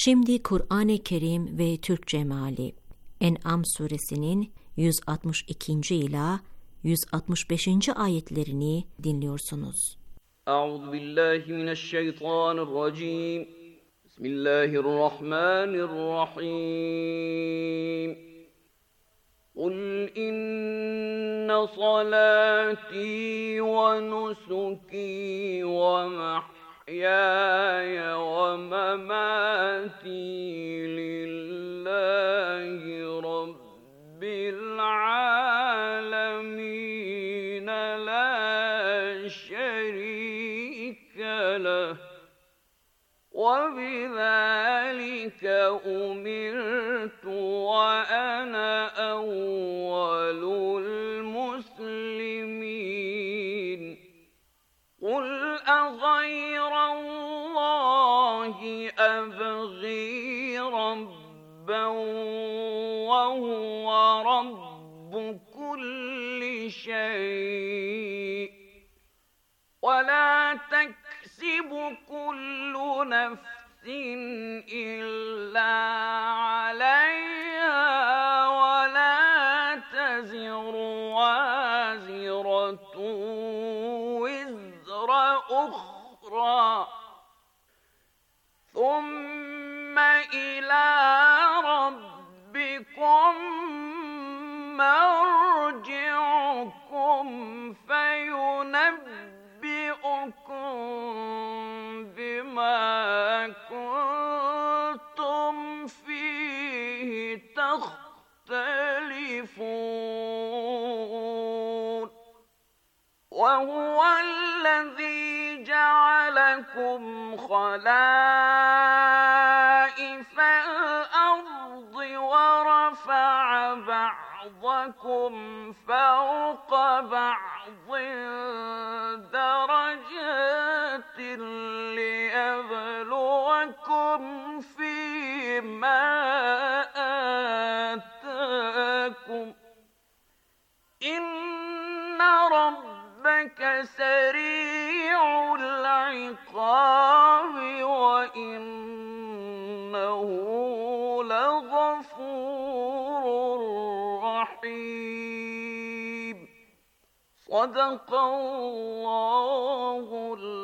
Şimdi Kur'an-ı Kerim ve Türkçe meali. En'am suresinin 162. ila 165. ayetlerini dinliyorsunuz. Euzubillahimineşşeytanirracim. Bismillahirrahmanirrahim. قُلْ إِنَّ صَلَاتِي وَنُسُكِي وَمَحْيَايَ وَمَمَاتِي لِلَّهِ رَبِّ الْعَالَمِينَ لَا شَرِيكَ لَهُ وَبِذَلِكَ أُمِرْتُ وَأَنَا أَوَّلُ الْمُسْلِمِينَ قُلْ أَغَيْرَ اللَّهِ أَبْغِي رَبًّا وَهُوَ رَبُّ كُلِّ شَيْءٍ وَلَا تَكْسِبُ كُلُّ نَفْسٍ إِلَّا عَلَيْهَا وَلَا تَزِرُ وَازِرَةٌ وِزْرَ أُخْرَى ثُمَّ إِلَى رَبِّكُمْ مَرْجِعُكُمْ فَيُنَبِّئُكُم بِمَا كُنتُمْ فِيهِ تَخْتَلِفُونَ وَهُوَ الَّذِي جَعَلَكُمْ خَلَائِفَ الْأَرْضِ وَرَفَعَ بَعْضَكُمْ فَوْقَ بَعْضٍ دَرَجَاتٍ لِيَبْلُوَكُمْ فِيمَا آتَاكُمْ إِنَّ رَبَّكَ سَرِيعُ الْعِقَابِ وَإِنَّهُ لَغَفُورٌ رَحِيمٌ Sadakallahul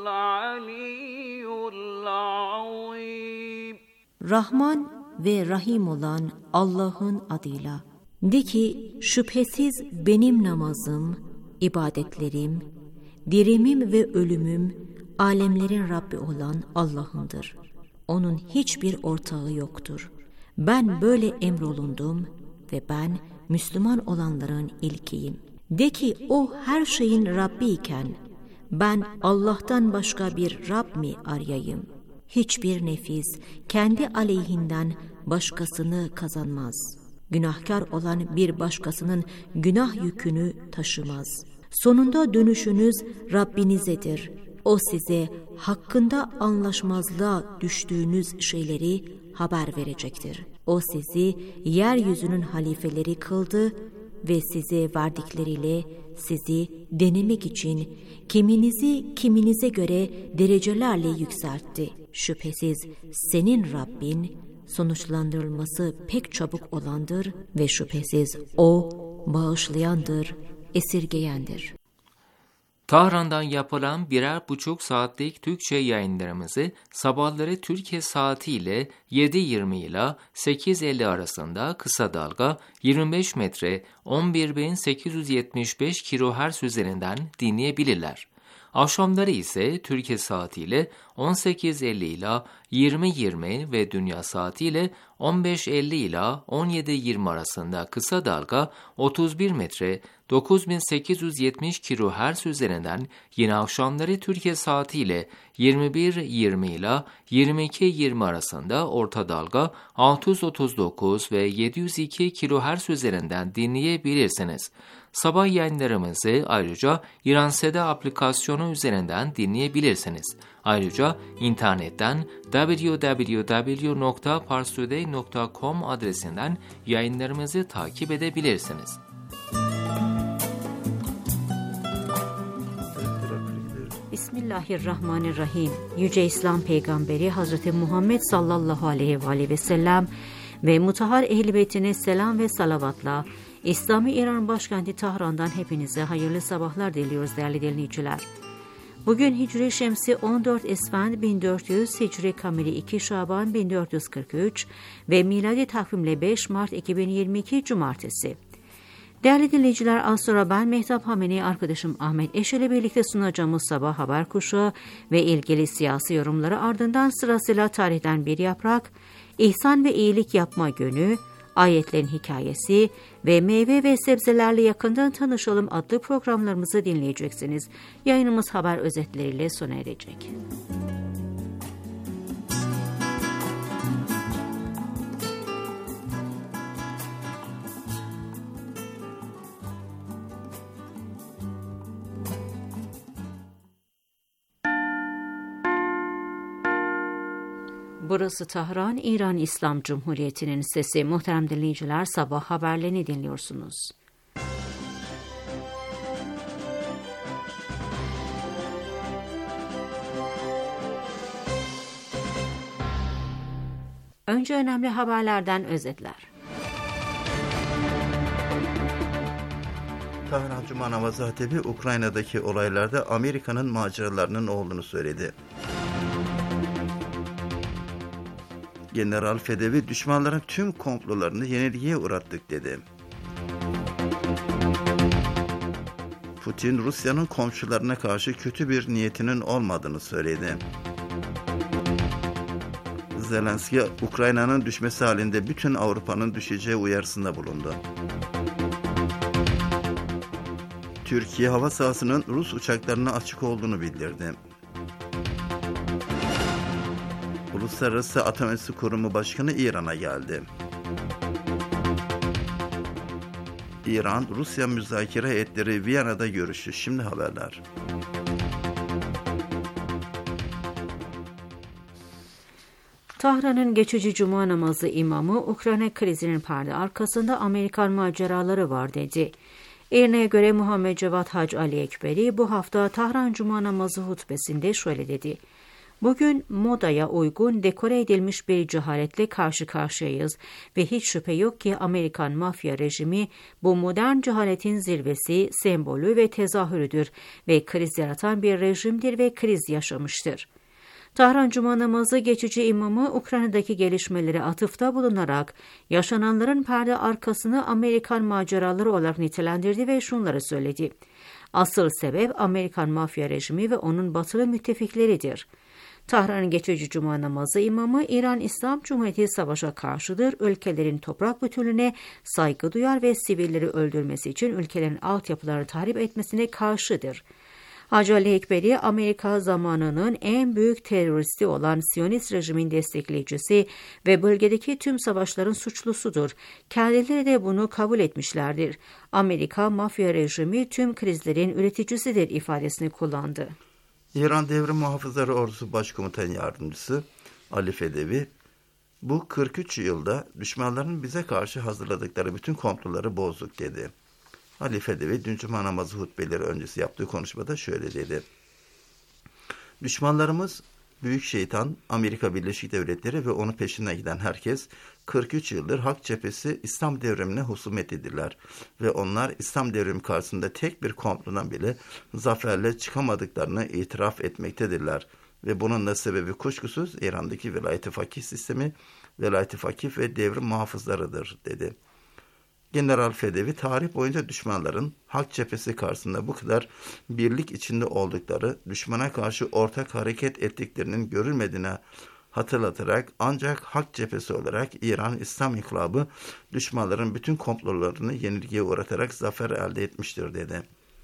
aliyyul azim. Rahman ve Rahim olan Allah'ın adıyla. De ki şüphesiz benim namazım, ibadetlerim, dirimim ve ölümüm alemlerin Rabbi olan Allah'ındır. Onun hiçbir ortağı yoktur. Ben böyle emrolundum ve ben Müslüman olanların ilkiyim. De ki o her şeyin Rabbi iken ben Allah'tan başka bir Rab mi arayayım? Hiçbir nefis kendi aleyhinden başkasını kazanmaz. Günahkar olan bir başkasının günah yükünü taşımaz. Sonunda dönüşünüz Rabbinizedir. O size hakkında anlaşmazlığa düştüğünüz şeyleri haber verecektir. O sizi yeryüzünün halifeleri kıldı ve size verdikleriyle sizi denemek için kiminizi kiminize göre derecelerle yükseltti. Şüphesiz senin Rabbin sonuçlandırılması pek çabuk olandır ve şüphesiz O bağışlayandır, esirgeyendir. Tahran'dan yapılan 1,5 saatlik Türkçe yayınlarımızı sabahları Türkiye saatiyle 7:20 ile 8:50 arasında kısa dalga 25 metre 11.875 kHz üzerinden dinleyebilirler. Akşamları ise Türkiye saatiyle 18:50 ile 20:20 ve dünya saatiyle 15:50 ile 17:20 arasında kısa dalga 31 metre 9870 kHz üzerinden yine akşamları Türkiye saatiyle 21:20 ile 22:20 arasında orta dalga 639 ve 702 kHz üzerinden dinleyebilirsiniz. Sabah yayınlarımızı ayrıca İranseda aplikasyonu üzerinden dinleyebilirsiniz. Ayrıca internetten www.parstoday.com adresinden yayınlarımızı takip edebilirsiniz. Bismillah. Bismillahirrahmanirrahim. Yüce İslam Peygamberi Hazreti Muhammed sallallahu aleyhi ve sellem ve mutahhar ehl-i beytine selam ve salavatla İslami İran başkenti Tahran'dan hepinize hayırlı sabahlar diliyoruz değerli dinleyiciler. Bugün Hicri Şemsi 14 Esfand 1400, Hicri Kameri 2 Şaban 1443 ve miladi takvimle 5 Mart 2022 Cumartesi. Değerli dinleyiciler, az sonra ben Mehtap Hameni, arkadaşım Ahmet Eşe ile birlikte sunacağımız sabah haber kuşağı ve ilgili siyasi yorumları, ardından sırasıyla tarihten bir yaprak, ihsan ve iyilik yapma günü, ayetlerin hikayesi ve meyve ve sebzelerle yakından tanışalım adlı programlarımızı dinleyeceksiniz. Yayınımız haber özetleriyle sona erecek. Burası Tahran, İran İslam Cumhuriyeti'nin sesi. Muhterem dinleyiciler, sabah haberlerini dinliyorsunuz. Önce önemli haberlerden özetler. Tahran Cuma namazı hatibi Ukrayna'daki olaylarda Amerika'nın maceralarının olduğunu söyledi. General Fedevi, düşmanların tüm komplolarını yenilgiye uğrattık dedi. Putin, Rusya'nın komşularına karşı kötü bir niyetinin olmadığını söyledi. Zelenski, Ukrayna'nın düşmesi halinde bütün Avrupa'nın düşeceği uyarısında bulundu. Türkiye, hava sahasının Rus uçaklarına açık olduğunu bildirdi. Uluslararası Atom Enerjisi Kurumu Başkanı İran'a geldi. İran-Rusya müzakere heyetleri Viyana'da görüştü. Şimdi haberler. Tahran'ın geçici cuma namazı imamı, Ukrayna krizinin perde arkasında Amerikan maceraları var dedi. İRNA'ya göre Muhammed Cevat Hacı Ali Ekberi bu hafta Tahran Cuma namazı hutbesinde şöyle dedi. Bugün modaya uygun dekore edilmiş bir cehaletle karşı karşıyayız ve hiç şüphe yok ki Amerikan mafya rejimi bu modern cehaletin zirvesi, sembolü ve tezahürüdür ve kriz yaratan bir rejimdir ve kriz yaşamıştır. Tahran Cuma namazı geçici imamı Ukrayna'daki gelişmelere atıfta bulunarak yaşananların perde arkasını Amerikan maceraları olarak nitelendirdi ve şunları söyledi. Asıl sebep Amerikan mafya rejimi ve onun batılı müttefikleridir. Tahran'ın geçici cuma namazı imamı, İran İslam Cumhuriyeti savaşa karşıdır, ülkelerin toprak bütünlüğüne saygı duyar ve sivilleri öldürmesi için ülkelerin altyapılarını tahrip etmesine karşıdır. Hacı Ali Ekberi, Amerika zamanının en büyük teröristi olan Siyonist rejimin destekleyicisi ve bölgedeki tüm savaşların suçlusudur. Kendileri de bunu kabul etmişlerdir. Amerika mafya rejimi tüm krizlerin üreticisidir ifadesini kullandı. İran Devrim Muhafızları Ordusu Başkomutan Yardımcısı Ali Fedevi, bu 43 yılda düşmanların bize karşı hazırladıkları bütün komploları bozduk dedi. Ali Fedevi, dün Cuma namazı hutbeleri öncesi yaptığı konuşmada şöyle dedi. Düşmanlarımız Büyük Şeytan, Amerika Birleşik Devletleri ve onun peşinden giden herkes 43 yıldır Hak Cephesi İslam devrimine husumet ediler ve onlar İslam devrimi karşısında tek bir komplodan bile zaferle çıkamadıklarını itiraf etmektedirler ve bunun da sebebi kuşkusuz İran'daki velayet-i fakih sistemi, velayet-i fakih ve devrim muhafızlarıdır dedi. General Fedevi, tarih boyunca düşmanların Hak Cephesi karşısında bu kadar birlik içinde oldukları, düşmana karşı ortak hareket ettiklerinin görülmediğini hatırlatarak, ancak Hak Cephesi olarak İran İslam İnkılabı düşmanların bütün komplolarını yenilgiye uğratarak zafer elde etmiştir dedi.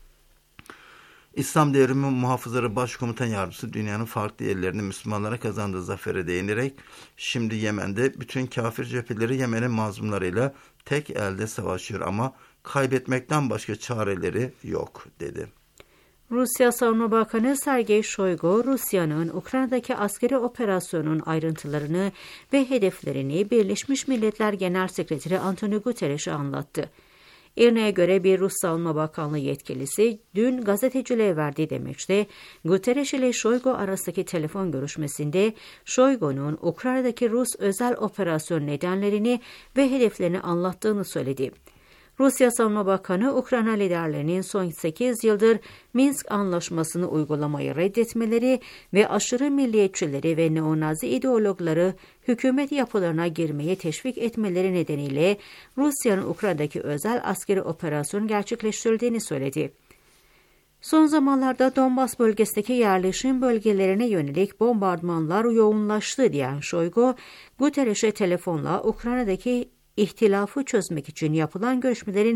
İslam Devrimi Muhafızları Başkomutan Yardımcısı dünyanın farklı yerlerini Müslümanlara kazandığı zafere değinerek, şimdi Yemen'de bütün kafir cepheleri Yemen'in mazlumlarıyla tek elde savaşıyor ama kaybetmekten başka çareleri yok dedi. Rusya Savunma Bakanı Sergey Shoigu, Rusya'nın Ukrayna'daki askeri operasyonun ayrıntılarını ve hedeflerini Birleşmiş Milletler Genel Sekreteri Antonio Guterres'e anlattı. İRNA'ya göre bir Rus Savunma Bakanlığı yetkilisi dün gazetecilere verdiği demeçte Guterres ile Shoigu arasındaki telefon görüşmesinde Shoigu'nun Ukrayna'daki Rus özel operasyon nedenlerini ve hedeflerini anlattığını söyledi. Rusya Savunma Bakanı, Ukrayna liderlerinin son 8 yıldır Minsk Anlaşması'nı uygulamayı reddetmeleri ve aşırı milliyetçileri ve neonazi ideologları hükümet yapılarına girmeye teşvik etmeleri nedeniyle Rusya'nın Ukrayna'daki özel askeri operasyon gerçekleştirdiğini söyledi. Son zamanlarda Donbas bölgesindeki yerleşim bölgelerine yönelik bombardımanlar yoğunlaştı diyen Shoigu, Guterres'e telefonla Ukrayna'daki ihtilafı çözmek için yapılan görüşmelerin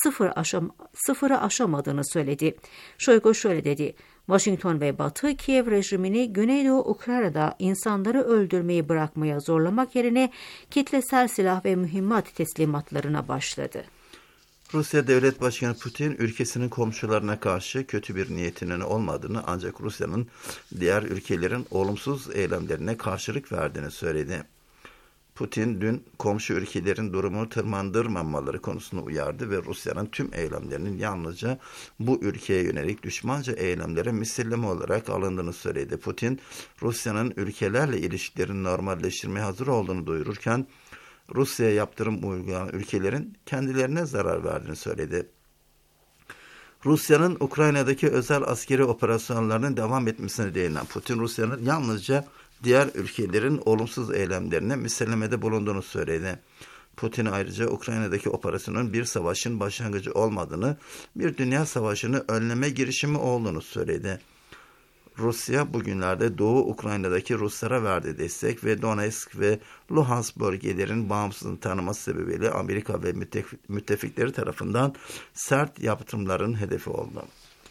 sıfırı aşamadığını söyledi. Shoigu şöyle dedi: Washington ve Batı, Kiev rejimini Güneydoğu Ukrayna'da insanları öldürmeyi bırakmaya zorlamak yerine kitlesel silah ve mühimmat teslimatlarına başladı. Rusya Devlet Başkanı Putin, ülkesinin komşularına karşı kötü bir niyetinin olmadığını, ancak Rusya'nın diğer ülkelerin olumsuz eylemlerine karşılık verdiğini söyledi. Putin dün komşu ülkelerin durumunu tırmandırmamaları konusunda uyardı ve Rusya'nın tüm eylemlerinin yalnızca bu ülkeye yönelik düşmanca eylemlere misilleme olarak alındığını söyledi. Putin, Rusya'nın ülkelerle ilişkilerini normalleştirmeye hazır olduğunu duyururken, Rusya'ya yaptırım uygulayan ülkelerin kendilerine zarar verdiğini söyledi. Rusya'nın Ukrayna'daki özel askeri operasyonlarının devam etmesine değinen Putin, Rusya'nın yalnızca diğer ülkelerin olumsuz eylemlerine misellemede bulunduğunu söyledi. Putin ayrıca Ukrayna'daki operasyonun bir savaşın başlangıcı olmadığını, bir dünya savaşını önleme girişimi olduğunu söyledi. Rusya bugünlerde Doğu Ukrayna'daki Ruslara verdiği destek ve Donetsk ve Luhansk bölgelerin bağımsızlığını tanıması sebebiyle Amerika ve müttefikleri tarafından sert yaptırımların hedefi oldu.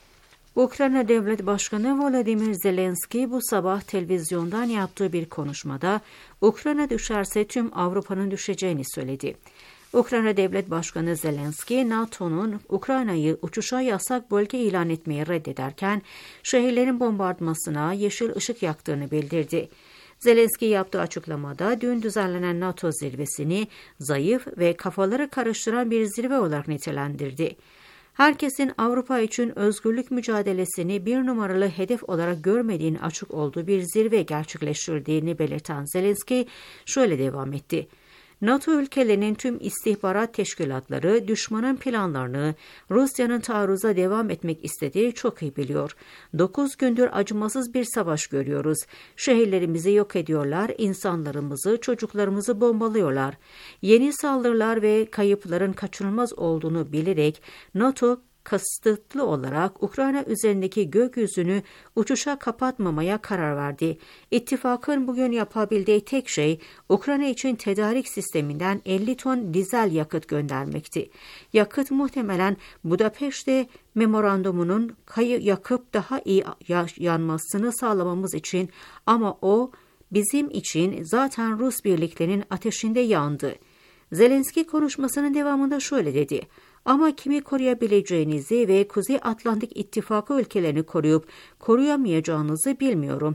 Ukrayna Devlet Başkanı Volodymyr Zelenski bu sabah televizyondan yaptığı bir konuşmada Ukrayna düşerse tüm Avrupa'nın düşeceğini söyledi. Ukrayna Devlet Başkanı Zelenski, NATO'nun Ukrayna'yı uçuşa yasak bölge ilan etmeyi reddederken şehirlerin bombardımasına yeşil ışık yaktığını bildirdi. Zelenski yaptığı açıklamada dün düzenlenen NATO zirvesini zayıf ve kafaları karıştıran bir zirve olarak nitelendirdi. Herkesin Avrupa için özgürlük mücadelesini bir numaralı hedef olarak görmediğini açık olduğu bir zirve gerçekleştirdiğini belirten Zelenski şöyle devam etti: NATO ülkelerinin tüm istihbarat teşkilatları düşmanın planlarını, Rusya'nın taarruza devam etmek istediği çok iyi biliyor. 9 gündür acımasız bir savaş görüyoruz. Şehirlerimizi yok ediyorlar, insanlarımızı, çocuklarımızı bombalıyorlar. Yeni saldırılar ve kayıpların kaçınılmaz olduğunu bilerek NATO kasıtlı olarak Ukrayna üzerindeki gökyüzünü uçuşa kapatmamaya karar verdi. İttifakın bugün yapabildiği tek şey Ukrayna için tedarik sisteminden 50 ton dizel yakıt göndermekti. Yakıt muhtemelen Budapeşte memorandumunun yakıp daha iyi yanmasını sağlamamız için, ama o bizim için zaten Rus birliklerinin ateşinde yandı. Zelenski konuşmasının devamında şöyle dedi: Ama kimi koruyabileceğinizi ve Kuzey Atlantik İttifakı ülkelerini koruyup koruyamayacağınızı bilmiyorum.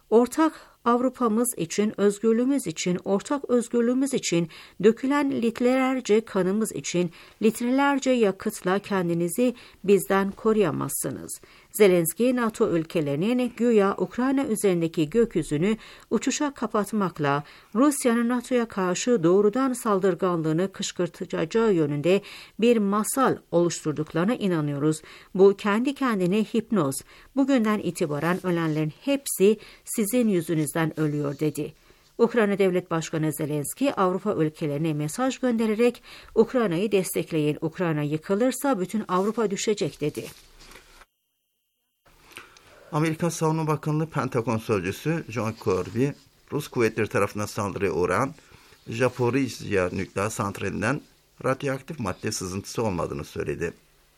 Ortak Avrupa'mız için, özgürlüğümüz için, ortak özgürlüğümüz için, dökülen litrelerce kanımız için, litrelerce yakıtla kendinizi bizden koruyamazsınız. Zelenski, NATO ülkelerinin güya Ukrayna üzerindeki gökyüzünü uçuşa kapatmakla Rusya'nın NATO'ya karşı doğrudan saldırganlığını kışkırtacağı yönünde bir masal oluşturduklarına inanıyoruz. Bu kendi kendine hipnoz. Bugünden itibaren ölenlerin hepsi sizin yüzünüzden ölüyor dedi. Ukrayna Devlet Başkanı Zelenski, Avrupa ülkelerine mesaj göndererek Ukrayna'yı destekleyin, Ukrayna yıkılırsa bütün Avrupa düşecek dedi. Amerika Savunma Bakanlığı Pentagon Sözcüsü John Kirby, Rus kuvvetleri tarafından saldırıya uğrayan Zaporizhzhia nükleer santralinden radyoaktif madde sızıntısı olmadığını söyledi.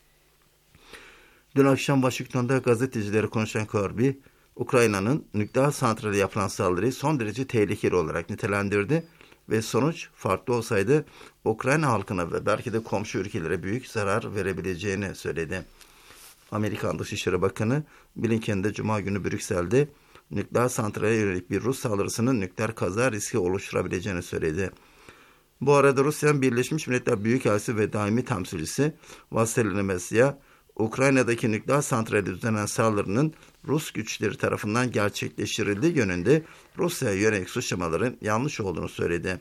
Dün akşam Washington'da gazetecilere konuşan Kirby, Ukrayna'nın nükleer santrale yapılan saldırıyı son derece tehlikeli olarak nitelendirdi ve sonuç farklı olsaydı Ukrayna halkına ve belki de komşu ülkelere büyük zarar verebileceğini söyledi. Amerikan Dışişleri Bakanı Blinken de Cuma günü Brüksel'de nükleer santrale yönelik bir Rus saldırısının nükleer kaza riski oluşturabileceğini söyledi. Bu arada Rusya'nın Birleşmiş Milletler Büyükelçisi ve daimi temsilcisi Vasily Nemesya, Ukrayna'daki nükleer santrale düzenlenen saldırının Rus güçleri tarafından gerçekleştirildiği yönünde Rusya'ya yönelik suçlamaların yanlış olduğunu söyledi.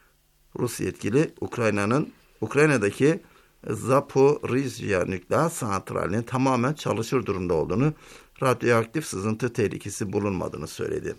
Rus yetkili Ukrayna'daki Zaporizhzhia nükleer santralinin tamamen çalışır durumda olduğunu, radyoaktif sızıntı tehlikesi bulunmadığını söyledi.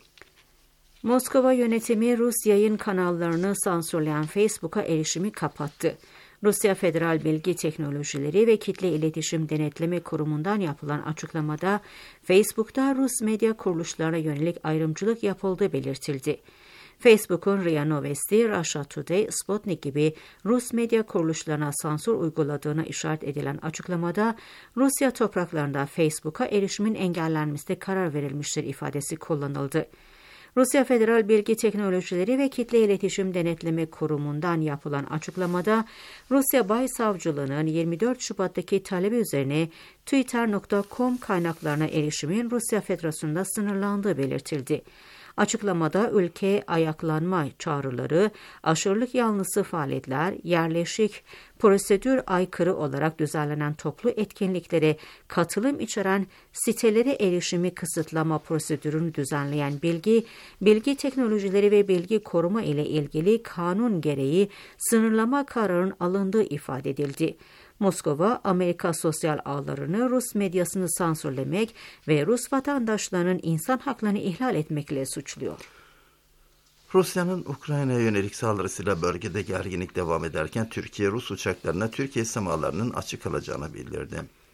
Moskova yönetimi Rus yayın kanallarını sansürleyen Facebook'a erişimi kapattı. Rusya Federal Bilgi Teknolojileri ve Kitle İletişim Denetleme Kurumu'ndan yapılan açıklamada Facebook'ta Rus medya kuruluşlarına yönelik ayrımcılık yapıldığı belirtildi. Facebook'un RIA Novosti, Russia Today, Sputnik gibi Rus medya kuruluşlarına sansür uyguladığına işaret edilen açıklamada Rusya topraklarında Facebook'a erişimin engellenmesine karar verilmiştir ifadesi kullanıldı. Rusya Federal Bilgi Teknolojileri ve Kitle İletişim Denetleme Kurumu'ndan yapılan açıklamada Rusya Başsavcılığı'nın 24 Şubat'taki talebi üzerine Twitter.com kaynaklarına erişimin Rusya Federasyonu'nda sınırlandığı belirtildi. Açıklamada ülke ayaklanma çağrıları, aşırılık yanlısı faaliyetler, yerleşik, prosedür aykırı olarak düzenlenen toplu etkinliklere katılım içeren sitelere erişimi kısıtlama prosedürünü düzenleyen bilgi teknolojileri ve bilgi koruma ile ilgili kanun gereği sınırlama kararının alındığı ifade edildi. Moskova, Amerika sosyal ağlarını, Rus medyasını sansürlemek ve Rus vatandaşlarının insan haklarını ihlal etmekle suçluyor. Rusya'nın Ukrayna'ya yönelik saldırısıyla bölgede gerginlik devam ederken Türkiye, Rus uçaklarına Türkiye semalarının açık kalacağını bildirdi.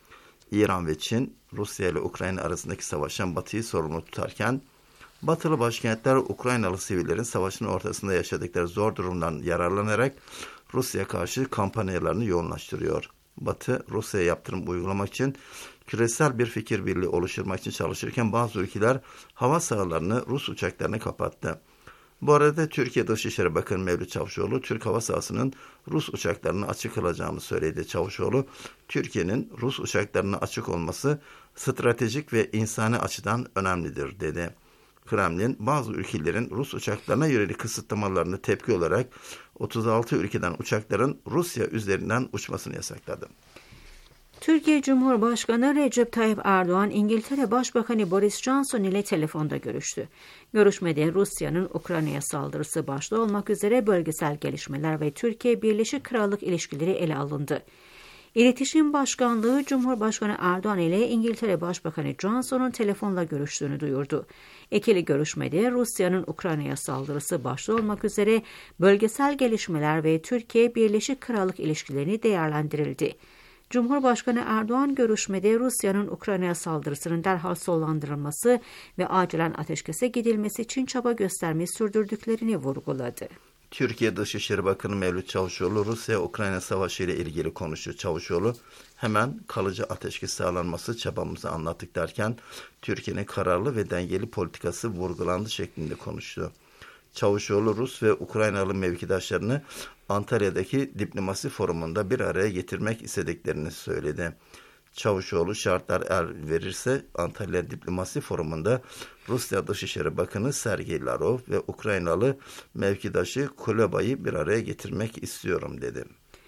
İran ve Çin, Rusya ile Ukrayna arasındaki savaştan Batı'yı sorumlu tutarken, Batılı başkentler Ukraynalı sivillerin savaşın ortasında yaşadıkları zor durumdan yararlanarak Rusya'ya karşı kampanyalarını yoğunlaştırıyor. Batı, Rusya'ya yaptırım uygulamak için küresel bir fikir birliği oluşturmak için çalışırken bazı ülkeler hava sahalarını Rus uçaklarına kapattı. Bu arada Türkiye Dışişleri Bakanı Mevlüt Çavuşoğlu, Türk hava sahasının Rus uçaklarına açık kalacağını söyledi. Çavuşoğlu, Türkiye'nin Rus uçaklarına açık olması stratejik ve insani açıdan önemlidir dedi. Kremlin, bazı ülkelerin Rus uçaklarına yönelik kısıtlamalarını tepki olarak 36 ülkeden uçakların Rusya üzerinden uçmasını yasakladı. Türkiye Cumhurbaşkanı Recep Tayyip Erdoğan, İngiltere Başbakanı Boris Johnson ile telefonda görüştü. Görüşmede Rusya'nın Ukrayna'ya saldırısı başta olmak üzere bölgesel gelişmeler ve Türkiye Birleşik Krallık ilişkileri ele alındı. İletişim Başkanlığı, Cumhurbaşkanı Erdoğan ile İngiltere Başbakanı Johnson'un telefonla görüştüğünü duyurdu. İkili görüşmede Rusya'nın Ukrayna'ya saldırısı başta olmak üzere bölgesel gelişmeler ve Türkiye Birleşik Krallık ilişkilerini değerlendirildi. Cumhurbaşkanı Erdoğan görüşmede Rusya'nın Ukrayna'ya saldırısının derhal sonlandırılması ve acilen ateşkese gidilmesi için çaba göstermeyi sürdürdüklerini vurguladı. Türkiye Dışişleri Bakanı Mevlüt Çavuşoğlu, Rusya-Ukrayna savaşı ile ilgili konuştu. Çavuşoğlu, hemen kalıcı ateşkes sağlanması çabamızı anlattık derken, Türkiye'nin kararlı ve dengeli politikası vurgulandı şeklinde konuştu. Çavuşoğlu, Rus ve Ukraynalı mevkidaşlarını Antalya'daki diplomasi forumunda bir araya getirmek istediklerini söyledi. Çavuşoğlu, şartlar el verirse Antalya Diplomasi Forumu'nda Rusya Dışişleri Bakanı Sergey Lavrov ve Ukraynalı mevkidaşı Kuleba'yı bir araya getirmek istiyorum dedi.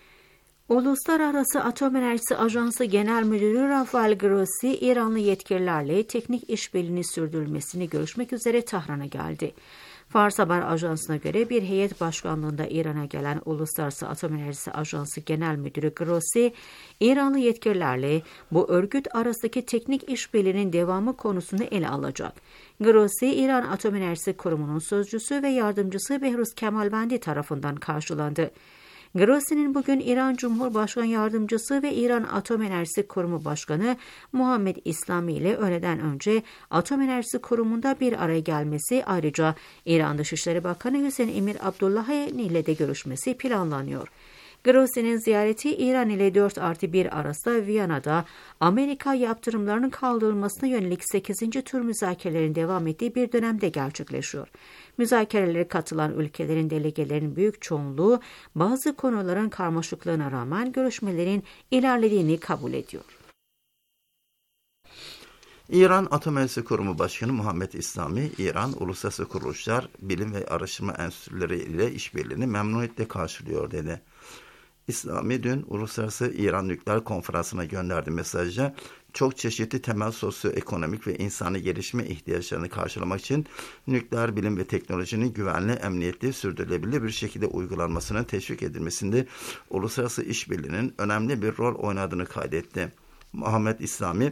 Uluslararası Atom Enerjisi Ajansı Genel Müdürü Rafael Grossi, İranlı yetkililerle teknik işbirliğini sürdürülmesini görüşmek üzere Tahran'a geldi. Fars Haber Ajansı'na göre bir heyet başkanlığında İran'a gelen Uluslararası Atom Enerjisi Ajansı Genel Müdürü Grossi, İranlı yetkililerle bu örgüt arasındaki teknik işbirliğinin devamı konusunu ele alacak. Grossi, İran Atom Enerjisi Kurumu'nun sözcüsü ve yardımcısı Behruz Kemalvendi tarafından karşılandı. Grossi'nin bugün İran Cumhurbaşkanı Yardımcısı ve İran Atom Enerjisi Kurumu Başkanı Muhammed İslami ile öğleden önce Atom Enerjisi Kurumu'nda bir araya gelmesi, ayrıca İran Dışişleri Bakanı Hüseyin Emir Abdullahian ile de görüşmesi planlanıyor. Grossi'nin ziyareti İran ile 4+1 arasında Viyana'da Amerika yaptırımlarının kaldırılmasına yönelik 8. tür müzakerelerin devam ettiği bir dönemde gerçekleşiyor. Müzakerelere katılan ülkelerin delegelerinin büyük çoğunluğu bazı konuların karmaşıklığına rağmen görüşmelerin ilerlediğini kabul ediyor. İran Atom Enerjisi Kurumu Başkanı Muhammed İslami, İran uluslararası kuruluşlar, bilim ve araştırma enstitüleri ile işbirliğini memnuniyetle karşılıyor dedi. İslami dün Uluslararası İran Nükleer Konferansı'na gönderdiği mesajda çok çeşitli temel sosyoekonomik ve insani gelişme ihtiyaçlarını karşılamak için nükleer bilim ve teknolojinin güvenli, emniyetli, sürdürülebilir bir şekilde uygulanmasının teşvik edilmesinde uluslararası işbirliğinin önemli bir rol oynadığını kaydetti. Muhammed İslami,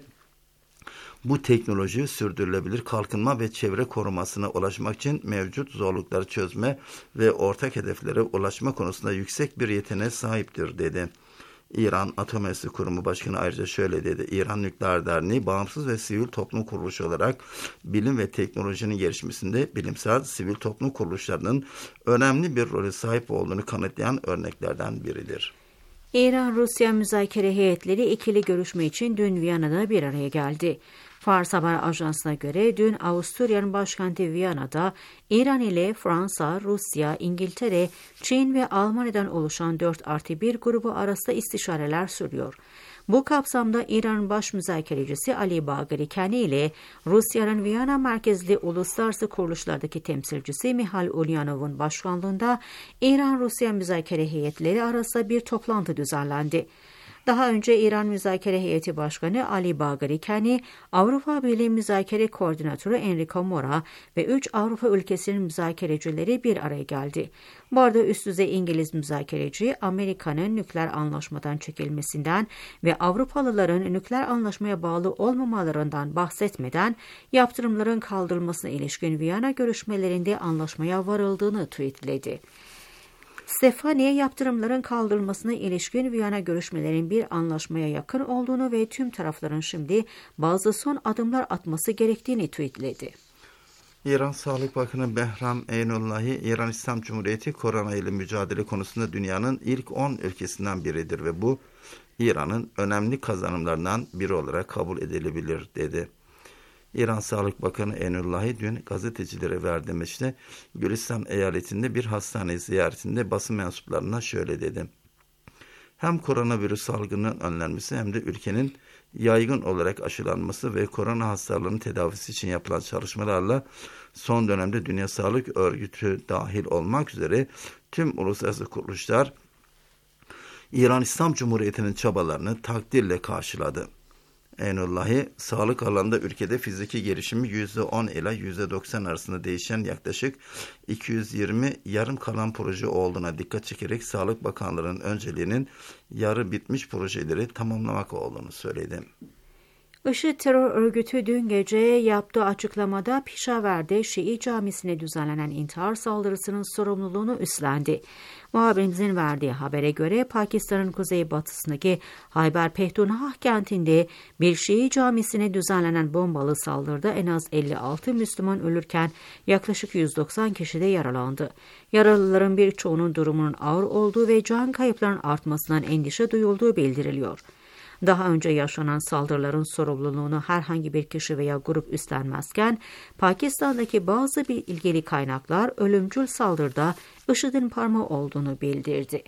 bu teknoloji sürdürülebilir kalkınma ve çevre korumasına ulaşmak için mevcut zorlukları çözme ve ortak hedeflere ulaşma konusunda yüksek bir yeteneğe sahiptir dedi. İran Atom Enerjisi Kurumu Başkanı ayrıca şöyle dedi. İran Nükleer Derneği bağımsız ve sivil toplum kuruluşu olarak bilim ve teknolojinin gelişmesinde bilimsel sivil toplum kuruluşlarının önemli bir role sahip olduğunu kanıtlayan örneklerden biridir. İran-Rusya müzakere heyetleri ikili görüşme için dün Viyana'da bir araya geldi. Fars Haber Ajansı'na göre dün Avusturya'nın başkenti Viyana'da İran ile Fransa, Rusya, İngiltere, Çin ve Almanya'dan oluşan 4+1 grubu arasında istişareler sürüyor. Bu kapsamda İran'ın baş müzakerecisi Ali Bagheri Kani ile Rusya'nın Viyana merkezli uluslararası kuruluşlardaki temsilcisi Mihail Ulyanov'un başkanlığında İran-Rusya müzakere heyetleri arasında bir toplantı düzenlendi. Daha önce İran Müzakere Heyeti Başkanı Ali Bagheri Kani, Avrupa Birliği Müzakere Koordinatörü Enrico Mora ve 3 Avrupa ülkesinin müzakerecileri bir araya geldi. Bu arada üst düzey İngiliz müzakereci, Amerika'nın nükleer anlaşmadan çekilmesinden ve Avrupalıların nükleer anlaşmaya bağlı olmamalarından bahsetmeden yaptırımların kaldırılmasına ilişkin Viyana görüşmelerinde anlaşmaya varıldığını tweetledi. Stefani'ye yaptırımların kaldırılmasına ilişkin Viyana görüşmelerinin bir anlaşmaya yakın olduğunu ve tüm tarafların şimdi bazı son adımlar atması gerektiğini tweetledi. İran Sağlık Bakanı Behram Eynullahi, İran İslam Cumhuriyeti korona ile mücadele konusunda dünyanın ilk 10 ülkesinden biridir ve bu İran'ın önemli kazanımlarından biri olarak kabul edilebilir dedi. İran Sağlık Bakanı Eynullahi dün gazetecilere verdiği meşte Gülistan eyaletinde bir hastane ziyaretinde basın mensuplarına şöyle dedi. Hem koronavirüs salgının önlenmesi hem de ülkenin yaygın olarak aşılanması ve korona hastalığının tedavisi için yapılan çalışmalarla son dönemde Dünya Sağlık Örgütü dahil olmak üzere tüm uluslararası kuruluşlar İran İslam Cumhuriyeti'nin çabalarını takdirle karşıladı. Eynullahi, sağlık alanında ülkede fiziki gelişimi %10 ila %90 arasında değişen yaklaşık 220 yarım kalan proje olduğuna dikkat çekerek Sağlık Bakanlığı'nın önceliğinin yarı bitmiş projeleri tamamlamak olduğunu söyledi. IŞİD terör örgütü dün gece yaptığı açıklamada Pişaver'de Şii camisine düzenlenen intihar saldırısının sorumluluğunu üstlendi. Muhabirimizin verdiği habere göre Pakistan'ın kuzeybatısındaki Hayber Pehtunhah kentinde bir Şii camisine düzenlenen bombalı saldırıda en az 56 Müslüman ölürken yaklaşık 190 kişi de yaralandı. Yaralıların birçoğunun durumunun ağır olduğu ve can kayıplarının artmasından endişe duyulduğu bildiriliyor. Daha önce yaşanan saldırıların sorumluluğunu herhangi bir kişi veya grup üstlenmezken, Pakistan'daki bazı ilgili kaynaklar ölümcül saldırıda IŞİD'in parmağı olduğunu bildirdi.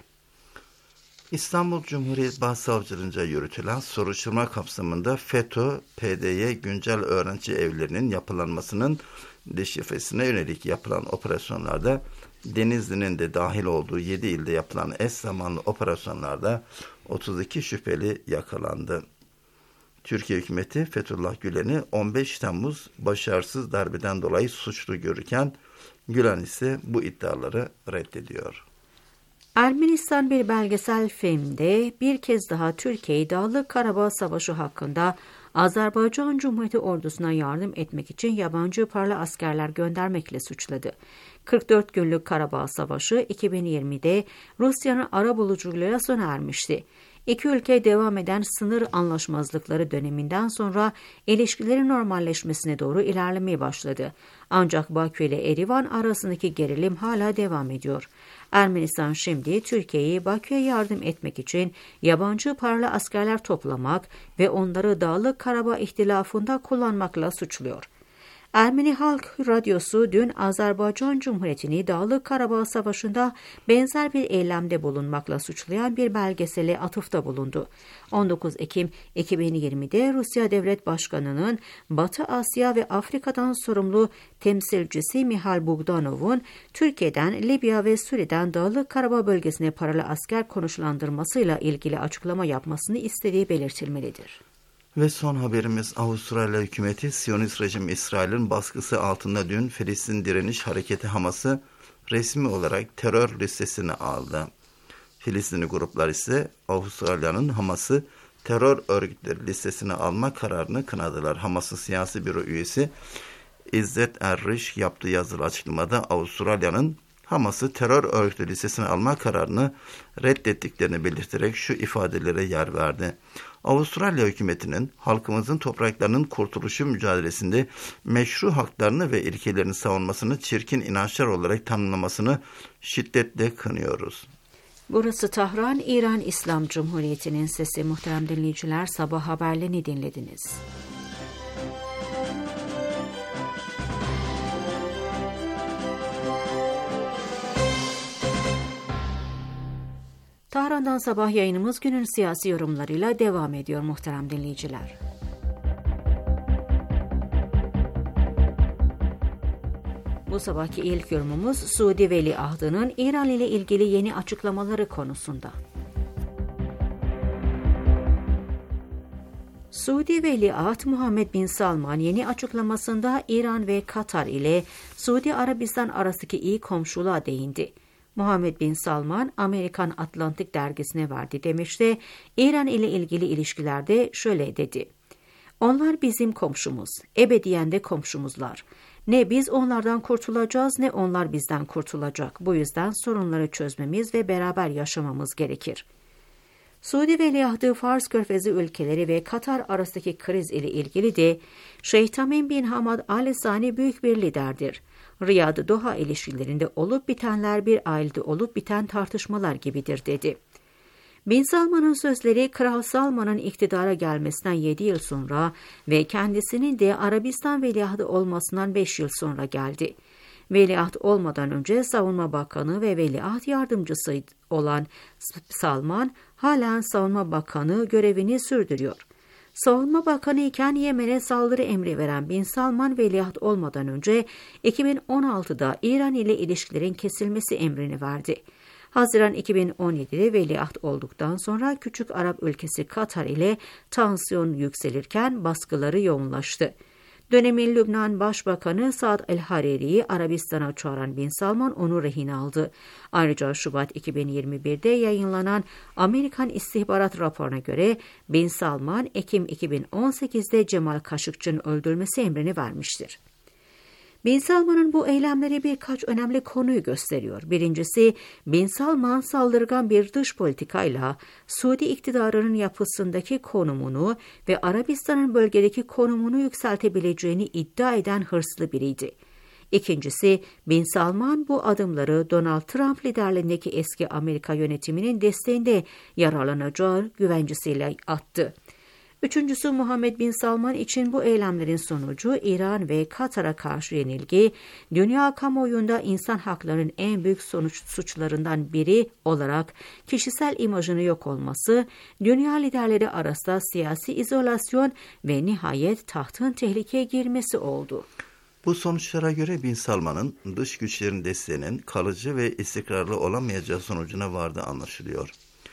İstanbul Cumhuriyet Başsavcılığınca yürütülen soruşturma kapsamında FETÖ, PDY güncel öğrenci evlerinin yapılanmasının deşifresine yönelik yapılan operasyonlarda Denizli'nin de dahil olduğu 7 ilde yapılan eş zamanlı operasyonlarda 32 şüpheli yakalandı. Türkiye hükümeti Fethullah Gülen'i 15 Temmuz başarısız darbeden dolayı suçlu görürken Gülen ise bu iddiaları reddediyor. Ermenistan bir belgesel filmde bir kez daha Türkiye'yi Dağlık Karabağ Savaşı hakkında Azerbaycan Cumhuriyeti ordusuna yardım etmek için yabancı paralı askerler göndermekle suçladı. 44 günlük Karabağ Savaşı 2020'de Rusya'nın arabuluculuğuyla sona ermişti. İki ülke devam eden sınır anlaşmazlıkları döneminden sonra ilişkilerin normalleşmesine doğru ilerlemeye başladı. Ancak Bakü ile Erivan arasındaki gerilim hala devam ediyor. Ermenistan şimdi Türkiye'yi Bakü'ye yardım etmek için yabancı paralı askerler toplamak ve onları Dağlık Karabağ ihtilafında kullanmakla suçluyor. Ermeni Halk Radyosu dün Azerbaycan Cumhuriyeti'ni Dağlık Karabağ Savaşı'nda benzer bir eylemde bulunmakla suçlayan bir belgesele atıfta bulundu. 19 Ekim 2020'de Rusya Devlet Başkanı'nın Batı Asya ve Afrika'dan sorumlu temsilcisi Mihail Bogdanov'un Türkiye'den, Libya ve Suriye'den Dağlık Karabağ bölgesine paralı asker konuşlandırmasıyla ilgili açıklama yapmasını istediği belirtilmelidir. Ve son haberimiz, Avustralya hükümeti Siyonist rejim İsrail'in baskısı altında dün Filistin Direniş Hareketi Hamas'ı resmi olarak terör listesine aldı. Filistinli gruplar ise Avustralya'nın Hamas'ı terör örgütleri listesine alma kararını kınadılar. Hamas'ın siyasi büro üyesi İzzet Erriş yaptığı yazılı açıklamada Avustralya'nın Hamas'ı terör örgütü listesine alma kararını reddettiklerini belirterek şu ifadelere yer verdi. Avustralya hükümetinin halkımızın topraklarının kurtuluşu mücadelesinde meşru haklarını ve ilkelerini savunmasını çirkin inançlar olarak tanımlamasını şiddetle kınıyoruz. Burası Tahran, İran İslam Cumhuriyeti'nin sesi. Muhterem dinleyiciler, sabah haberlerini dinlediniz. Tahran'dan sabah yayınımız günün siyasi yorumlarıyla devam ediyor muhterem dinleyiciler. Bu sabahki ilk yorumumuz Suudi Veliahdı'nın İran ile ilgili yeni açıklamaları konusunda. Suudi Veliaht Muhammed Bin Salman yeni açıklamasında İran ve Katar ile Suudi Arabistan arasındaki iyi komşuluğa değindi. Muhammed Bin Salman, Amerikan Atlantik dergisine verdiği demeçte İran ile ilgili ilişkilerde şöyle dedi. Onlar bizim komşumuz, ebediyen de komşumuzlar. Ne biz onlardan kurtulacağız ne onlar bizden kurtulacak. Bu yüzden sorunları çözmemiz ve beraber yaşamamız gerekir. Suudi Veliahtı, Fars Körfezi ülkeleri ve Katar arasındaki kriz ile ilgili de Şeyh Tamim bin Hamad Al Sani büyük bir liderdir. Riyad-Doha ilişkilerinde olup bitenler bir ailede olup biten tartışmalar gibidir dedi. Bin Salman'ın sözleri Kral Salman'ın iktidara gelmesinden 7 yıl sonra ve kendisinin de Arabistan veliahtı olmasından 5 yıl sonra geldi. Veliaht olmadan önce Savunma Bakanı ve Veliaht Yardımcısı olan Salman halen Savunma Bakanı görevini sürdürüyor. Savunma Bakanı iken Yemen'e saldırı emri veren Bin Salman veliaht olmadan önce 2016'da İran ile ilişkilerin kesilmesi emrini verdi. Haziran 2017'de veliaht olduktan sonra küçük Arap ülkesi Katar ile tansiyon yükselirken baskıları yoğunlaştı. Dönemin Lübnan Başbakanı Saad el-Hariri'yi Arabistan'a çağıran Bin Salman onu rehin aldı. Ayrıca Şubat 2021'de yayınlanan Amerikan İstihbarat raporuna göre Bin Salman Ekim 2018'de Cemal Kaşıkçı'nın öldürülmesi emrini vermiştir. Bin Salman'ın bu eylemleri birkaç önemli konuyu gösteriyor. Birincisi, Bin Salman saldırgan bir dış politikayla Suudi iktidarının yapısındaki konumunu ve Arabistan'ın bölgedeki konumunu yükseltebileceğini iddia eden hırslı biriydi. İkincisi, Bin Salman bu adımları Donald Trump liderliğindeki eski Amerika yönetiminin desteğinde yararlanacağı güvencesiyle attı. Üçüncüsü, Muhammed Bin Salman için bu eylemlerin sonucu İran ve Katar'a karşı yenilgi, dünya kamuoyunda insan haklarının en büyük suçlarından biri olarak kişisel imajını yok olması, dünya liderleri arasında siyasi izolasyon ve nihayet tahtın tehlikeye girmesi oldu. Bu sonuçlara göre Bin Salman'ın dış güçlerin desteğinin kalıcı ve istikrarlı olamayacağı sonucuna vardığı anlaşılıyor.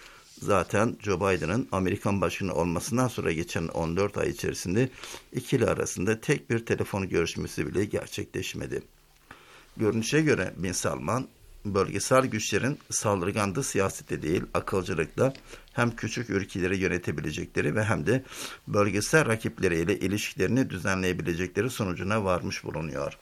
Zaten Joe Biden'ın Amerikan başkanı olmasından sonra geçen 14 ay içerisinde ikili arasında tek bir telefon görüşmesi bile gerçekleşmedi. Görünüşe göre Bin Salman, bölgesel güçlerin saldırgandı siyasette değil, akılcılıkla hem küçük ülkeleri yönetebilecekleri ve hem de bölgesel rakipleriyle ilişkilerini düzenleyebilecekleri sonucuna varmış bulunuyor.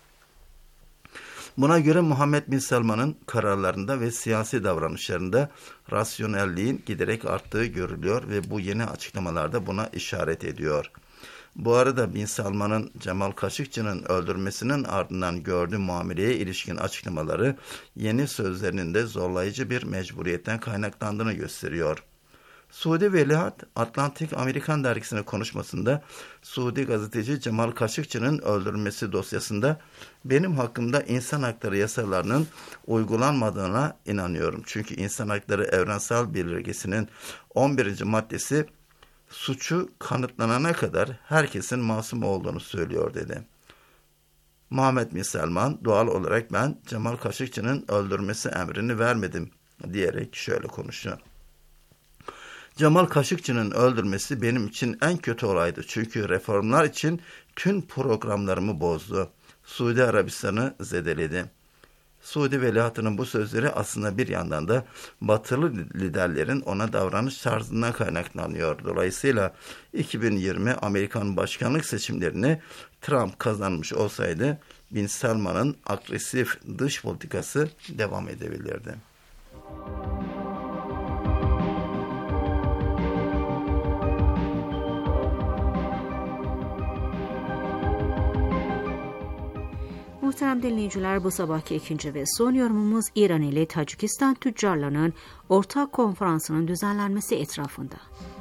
Buna göre Muhammed Bin Salman'ın kararlarında ve siyasi davranışlarında rasyonelliğin giderek arttığı görülüyor ve bu yeni açıklamalarda buna işaret ediyor. Bu arada Bin Salman'ın Cemal Kaşıkçı'nın öldürmesinin ardından gördüğü muameleye ilişkin açıklamaları yeni sözlerinin de zorlayıcı bir mecburiyetten kaynaklandığını gösteriyor. Suudi Veliaht, Atlantik Amerikan dergisine konuşmasında Suudi gazeteci Cemal Kaşıkçı'nın öldürülmesi dosyasında benim hakkımda insan hakları yasalarının uygulanmadığına inanıyorum. Çünkü İnsan Hakları Evrensel Bildirgesi'nin 11. maddesi suçu kanıtlanana kadar herkesin masum olduğunu söylüyor dedi. Muhammed bin Selman doğal olarak ben Cemal Kaşıkçı'nın öldürmesi emrini vermedim diyerek şöyle konuşuyor. Cemal Kaşıkçı'nın öldürmesi benim için en kötü olaydı. Çünkü reformlar için tüm programlarımı bozdu. Suudi Arabistan'ı zedeledi. Suudi Veliahtının bu sözleri aslında bir yandan da batılı liderlerin ona davranış tarzından kaynaklanıyor. Dolayısıyla 2020 Amerikan başkanlık seçimlerini Trump kazanmış olsaydı Bin Salman'ın agresif dış politikası devam edebilirdi. Muhterem dinleyiciler, bu sabahki ikinci ve son yorumumuz İran ile Tacikistan tüccarlarının ortak konferansının düzenlenmesi etrafında.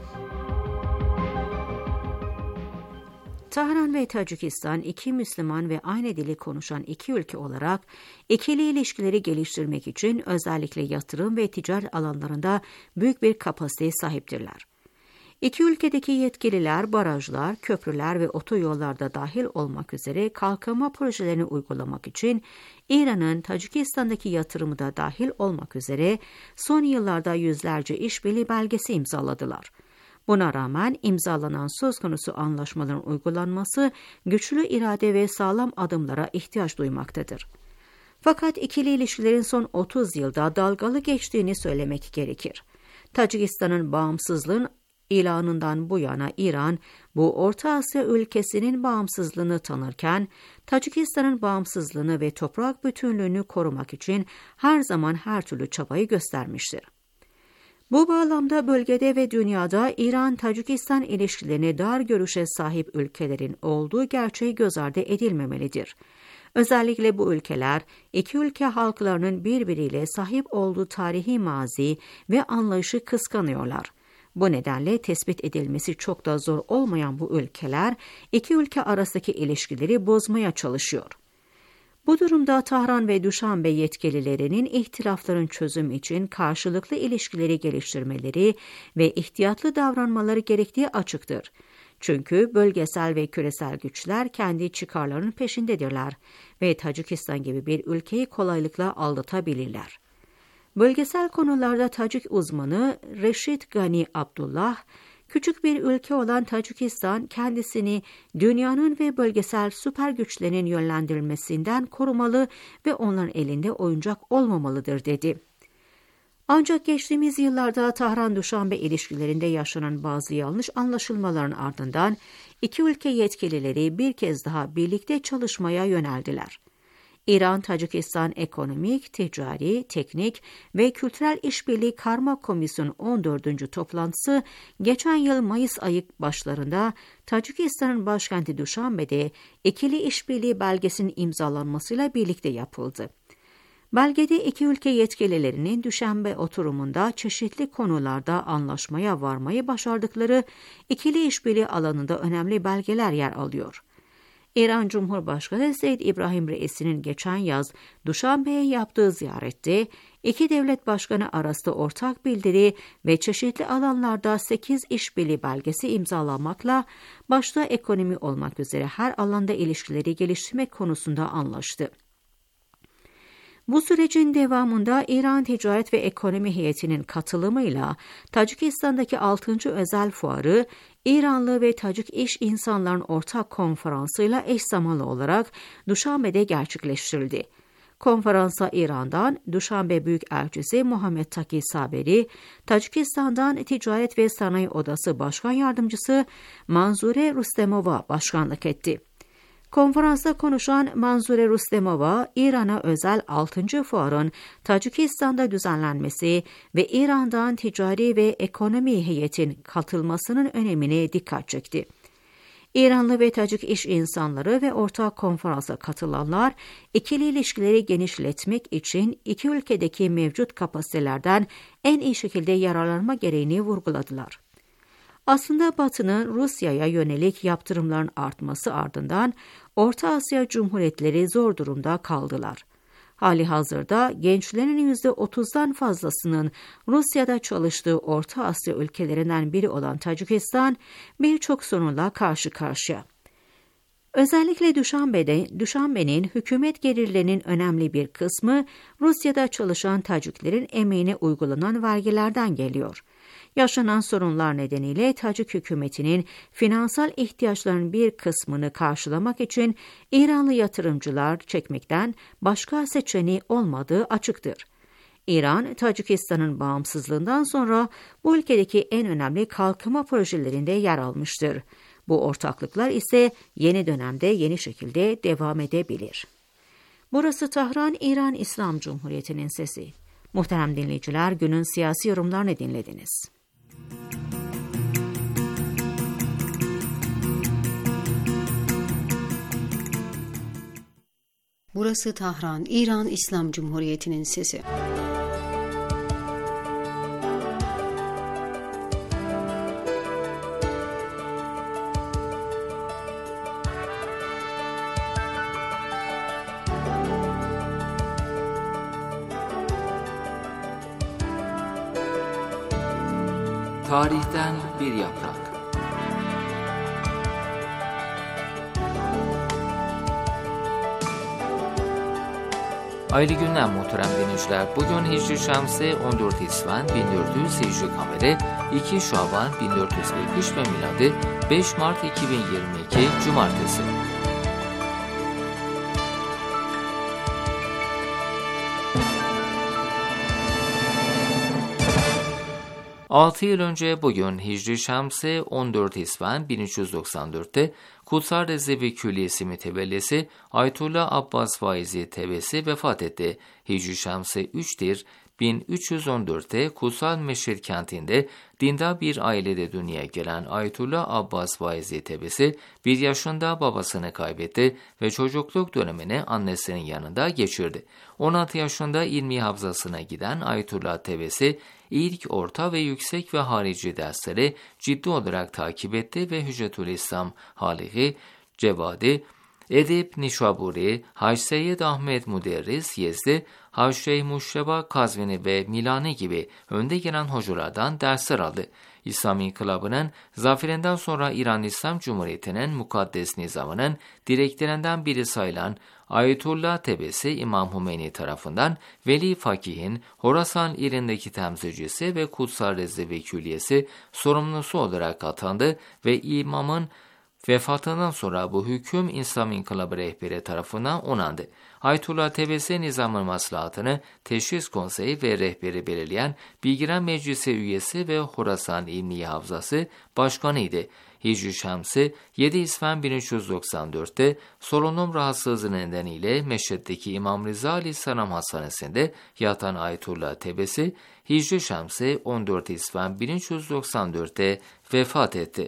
Tahran ve Tacikistan iki Müslüman ve aynı dili konuşan iki ülke olarak ikili ilişkileri geliştirmek için özellikle yatırım ve ticaret alanlarında büyük bir kapasiteye sahiptirler. İki ülkedeki yetkililer barajlar, köprüler ve otoyollarda dahil olmak üzere kalkınma projelerini uygulamak için İran'ın Tacikistan'daki yatırımı da dahil olmak üzere son yıllarda yüzlerce işbirliği belgesi imzaladılar. Buna rağmen imzalanan söz konusu anlaşmaların uygulanması güçlü irade ve sağlam adımlara ihtiyaç duymaktadır. Fakat ikili ilişkilerin son 30 yılda dalgalı geçtiğini söylemek gerekir. Tacikistan'ın bağımsızlığın ilanından bu yana İran, bu Orta Asya ülkesinin bağımsızlığını tanırken, Tacikistan'ın bağımsızlığını ve toprak bütünlüğünü korumak için her zaman her türlü çabayı göstermiştir. Bu bağlamda bölgede ve dünyada İran-Tacikistan ilişkilerini dar görüşe sahip ülkelerin olduğu gerçeği göz ardı edilmemelidir. Özellikle bu ülkeler, iki ülke halklarının birbiriyle sahip olduğu tarihi mazi ve anlayışı kıskanıyorlar. Bu nedenle tespit edilmesi çok da zor olmayan bu ülkeler, iki ülke arasındaki ilişkileri bozmaya çalışıyor. Bu durumda Tahran ve Duşanbe yetkililerinin ihtilafların çözümü için karşılıklı ilişkileri geliştirmeleri ve ihtiyatlı davranmaları gerektiği açıktır. Çünkü bölgesel ve küresel güçler kendi çıkarlarının peşindedirler ve Tacikistan gibi bir ülkeyi kolaylıkla aldatabilirler. Bölgesel konularda Tacik uzmanı Reşit Gani Abdullah, küçük bir ülke olan Tacikistan kendisini dünyanın ve bölgesel süper güçlerin yönlendirilmesinden korumalı ve onların elinde oyuncak olmamalıdır dedi. Ancak geçtiğimiz yıllarda Tahran-Duşanbe ilişkilerinde yaşanan bazı yanlış anlaşılmaların ardından iki ülke yetkilileri bir kez daha birlikte çalışmaya yöneldiler. İran-Tacikistan Ekonomik, Ticari, Teknik ve Kültürel İşbirliği Karma Komisyon 14. toplantısı geçen yıl Mayıs ayı başlarında Tacikistan'ın başkenti Duşanbe'de ikili işbirliği belgesinin imzalanmasıyla birlikte yapıldı. Belgede iki ülke yetkililerinin Duşanbe oturumunda çeşitli konularda anlaşmaya varmayı başardıkları ikili işbirliği alanında önemli belgeler yer alıyor. İran Cumhurbaşkanı Seyyid İbrahim Reisi'nin geçen yaz Duşanbe'ye yaptığı ziyarette iki devlet başkanı arasında ortak bildiri ve çeşitli alanlarda 8 işbirliği belgesi imzalanmakla başta ekonomi olmak üzere her alanda ilişkileri geliştirmek konusunda anlaştı. Bu sürecin devamında İran Ticaret ve Ekonomi Heyeti'nin katılımıyla Tacikistan'daki 6. özel fuarı İranlı ve Tacik iş insanların ortak konferansıyla eş zamanlı olarak Duşanbe'de gerçekleştirildi. Konferansa İran'dan Duşanbe Büyükelçisi Muhammed Taki Saberi, Tacikistan'dan Ticaret ve Sanayi Odası Başkan Yardımcısı Manzure Rustemova başkanlık etti. Konferansta konuşan Manzure Rustemova, İran'a özel 6. fuarın Tacikistan'da düzenlenmesi ve İran'dan ticari ve ekonomi heyetin katılmasının önemine dikkat çekti. İranlı ve Tacik iş insanları ve ortak konferansa katılanlar, ikili ilişkileri genişletmek için iki ülkedeki mevcut kapasitelerden en iyi şekilde yararlanma gereğini vurguladılar. Aslında Batı'nın Rusya'ya yönelik yaptırımların artması ardından Orta Asya Cumhuriyetleri zor durumda kaldılar. Halihazırda gençlerin %30'dan fazlasının Rusya'da çalıştığı Orta Asya ülkelerinden biri olan Tacikistan birçok sorunla karşı karşıya. Özellikle Duşanbe'nin hükümet gelirlerinin önemli bir kısmı Rusya'da çalışan Taciklerin emeğine uygulanan vergilerden geliyor. Yaşanan sorunlar nedeniyle Tacik hükümetinin finansal ihtiyaçlarının bir kısmını karşılamak için İranlı yatırımcılar çekmekten başka seçeneği olmadığı açıktır. İran, Tacikistan'ın bağımsızlığından sonra bu ülkedeki en önemli kalkınma projelerinde yer almıştır. Bu ortaklıklar ise yeni dönemde yeni şekilde devam edebilir. Burası Tahran, İran İslam Cumhuriyeti'nin sesi. Muhterem dinleyiciler, günün siyasi yorumlarını dinlediniz. Burası Tahran, İran İslam Cumhuriyeti'nin sesi. Tarihten bir yaprak. Hayırlı günler muhterem dinleyiciler. Bugün Hicri Şemsi 14 İsvan 1400 Hicri Kameri 2 Şaban 1443 ve miladi 5 Mart 2022 Cumartesi. 6 yıl önce bugün Hicri Şemsi 14 İsvan 1394'te Kutsal Rezzevi Külliyesi mütevellisi Ayetullah Abbas Vaizi Tebesi vefat etti. Hicri Şemsi 3'tir. 1314'te Kutsal Meşrid kentinde dindar bir ailede dünyaya gelen Ayetullah Abbas Vaizi Tebesi 1 yaşında babasını kaybetti ve çocukluk dönemini annesinin yanında geçirdi. 16 yaşında ilmi hafızasına giden Ayetullah Tebesi ilk, orta ve yüksek ve harici dersleri ciddi olarak takip etti ve Hüccetülislam Halihi, Cevadi, Edip Nişaburi, Hacı Seyyid Ahmet Muderris Yezdi, Hacı Şeyh Muşteba Kazvini ve Milani gibi önde gelen hocalardan dersler aldı. İslam İnkılabı'nın zaferinden sonra İran İslam Cumhuriyeti'nin mukaddes nizamının direklerinden biri sayılan Ayetullah Tebesi İmam Hümeyni tarafından Veli Fakih'in Horasan ilindeki temsilcisi ve Kutsal Rezzevi Külliyesi sorumlusu olarak atandı ve imamın vefatından sonra bu hüküm İslam İnkılabı rehberi tarafından onandı. Ayetullah Tebesi nizamın maslahatını Teşhis Konseyi ve rehberi belirleyen Bilgiren Meclisi üyesi ve Horasan İlmi Havzası Başkanıydı. Hicri Şemsi 7 İsvan 1394'te solunum rahatsızlığı nedeniyle Meşhed'deki İmam Rıza Aleyhisselam Hastanesi'nde yatan Ayetullah Tebesi Hicri Şemsi 14 İsvan 1394'te vefat etti.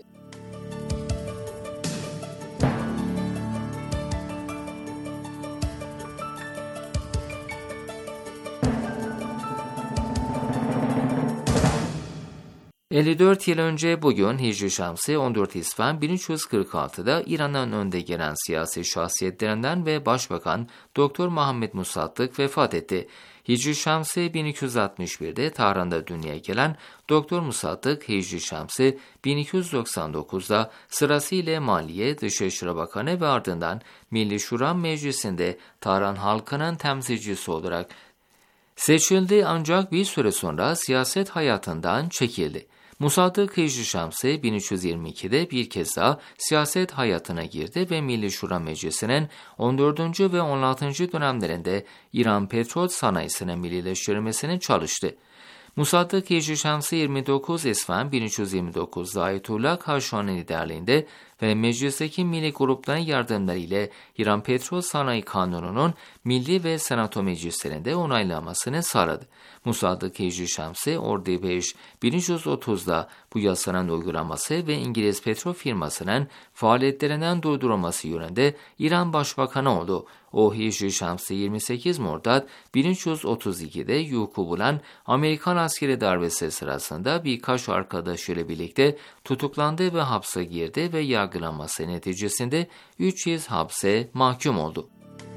...54 yıl önce bugün Hicri Şemsi 14 İsvan 1346'da İran'ın önde gelen siyasi şahsiyetlerinden ve Başbakan Doktor Muhammed Musaddık vefat etti. Hicri Şemsi 1261'de Tahran'da dünyaya gelen Doktor Musaddık, Hicri Şemsi 1299'da sırasıyla Maliye, Dışişleri Bakanı ve ardından Milli Şura Meclisi'nde Tahran halkının temsilcisi olarak seçildi, ancak bir süre sonra siyaset hayatından çekildi. Musaddık Hicri Şemsi 1322'de bir kez daha siyaset hayatına girdi ve Milli Şura Meclisi'nin 14. ve 16. dönemlerinde İran petrol sanayisinin millileştirilmesini çalıştı. Musaddık Hicri Şemsi 29 İsvan 1329'da Ayetullah Kaşani liderliğinde ve meclisteki milli grupların yardımları ile İran Petrol Sanayi Kanunu'nun milli ve senato meclislerinde onaylanmasını sağladı. Musaddık Hicri Şemsi Ordu 5 1330'da bu yasanın uygulanması ve İngiliz petrol firmasının faaliyetlerinden durdurulması yönünde İran Başbakanı oldu. O Hicri Şemsi 28 Mordad 1332'de yuku bulan Amerikan askeri darbesi sırasında birkaç arkadaşıyla birlikte tutuklandı ve hapse girdi ve yargılanması neticesinde 3 yıl hapse mahkum oldu.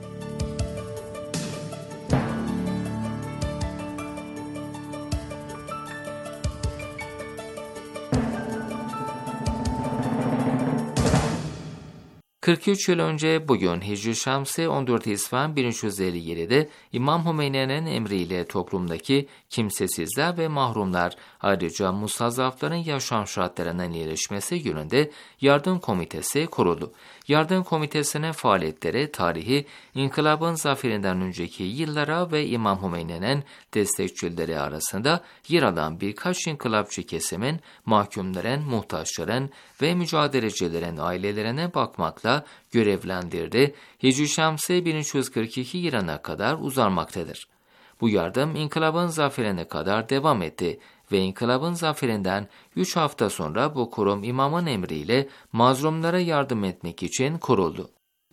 ...43 yıl önce bugün Hicri Şemsi 14 İsfahan 1357'de İmam Hümeyni'nin emriyle toplumdaki kimsesizler ve mahrumlar ayrıca mustazafların yaşam şartlarının iyileşmesi yönünde yardım komitesi kuruldu. Yardım komitesinin faaliyetleri tarihi İnkılabın zaferinden önceki yıllara ve İmam Hümeyni'nin destekçileri arasında yer alan birkaç inkılapçı kesimin, mahkumların, muhtaçların ve mücadelecilerin ailelerine bakmakla görevlendirdi. Hicri Şemsi 1342 yılına kadar uzanmaktadır. Bu yardım İnkılabın zaferine kadar devam etti ve İnkılabın zaferinden 3 hafta sonra bu kurum imamın emriyle mazlumlara yardım etmek için kuruldu.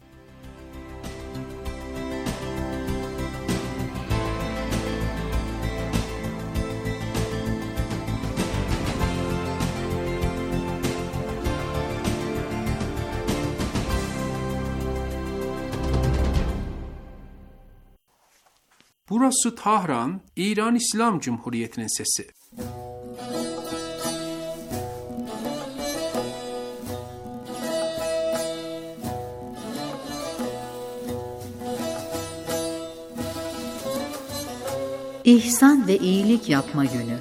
Burası Tahran, İran İslam Cumhuriyeti'nin sesi. İhsan ve iyilik yapma günü.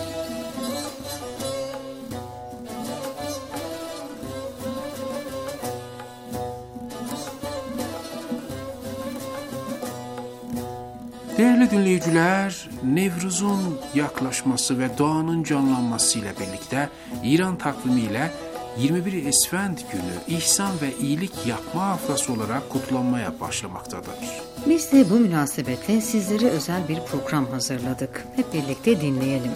Değerli dinleyiciler, Nevruz'un yaklaşması ve doğanın canlanması ile birlikte İran takvimiyle 21 İsfand günü İhsan ve iyilik yapma haftası olarak kutlanmaya başlamaktadır. Biz de bu münasebetle sizlere özel bir program hazırladık. Hep birlikte dinleyelim.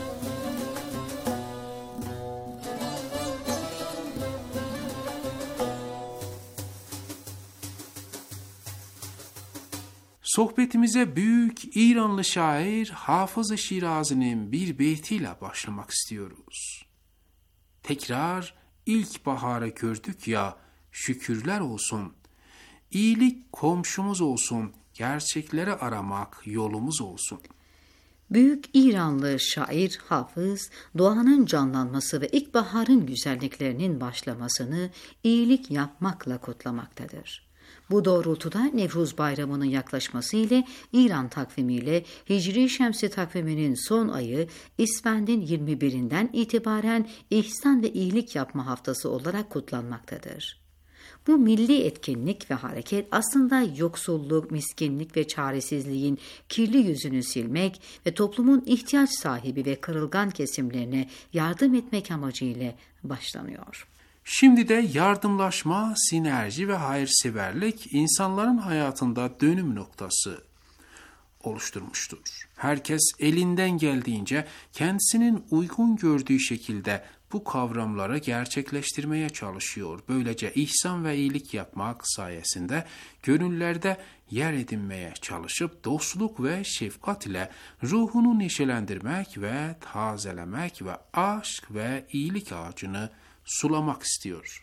Sohbetimize büyük İranlı şair Hafız-ı Şirazi'nin bir beytiyle başlamak istiyoruz. Tekrar ilk baharı gördük ya, şükürler olsun. İyilik komşumuz olsun, gerçekleri aramak yolumuz olsun. Büyük İranlı şair Hafız, doğanın canlanması ve ilkbaharın güzelliklerinin başlamasını iyilik yapmakla kutlamaktadır. Bu doğrultuda Nevruz Bayramı'nın yaklaşması ile İran takvimiyle Hicri Şemsi takviminin son ayı İsfand'ın 21'inden itibaren İhsan ve iyilik yapma haftası olarak kutlanmaktadır. Bu milli etkinlik ve hareket aslında yoksulluk, miskinlik ve çaresizliğin kirli yüzünü silmek ve toplumun ihtiyaç sahibi ve kırılgan kesimlerine yardım etmek amacıyla başlanıyor. Şimdi de yardımlaşma, sinerji ve hayırseverlik insanların hayatında dönüm noktası oluşturmuştur. Herkes elinden geldiğince kendisinin uygun gördüğü şekilde bu kavramları gerçekleştirmeye çalışıyor. Böylece ihsan ve iyilik yapmak sayesinde gönüllerde yer edinmeye çalışıp dostluk ve şefkat ile ruhunu neşelendirmek ve tazelemek ve aşk ve iyilik ağacını sulamak istiyor.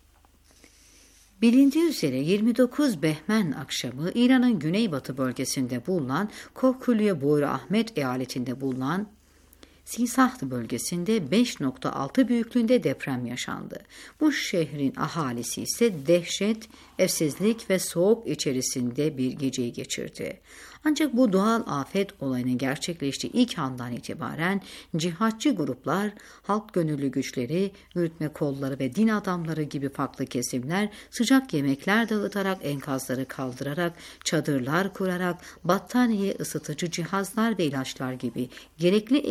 Bilindiği üzere 29 Behmen akşamı İran'ın güneybatı bölgesinde bulunan Kohkülye Boyra Ahmet eyaletinde bulunan Sisaht bölgesinde 5.6 büyüklüğünde deprem yaşandı. Bu şehrin ahalisi ise dehşet, evsizlik ve soğuk içerisinde bir geceyi geçirdi. Ancak bu doğal afet olayının gerçekleştiği ilk andan itibaren cihatçı gruplar, halk gönüllü güçleri, yürütme kolları ve din adamları gibi farklı kesimler sıcak yemekler dağıtarak, enkazları kaldırarak, çadırlar kurarak, battaniye, ısıtıcı cihazlar ve ilaçlar gibi gerekli eşyaları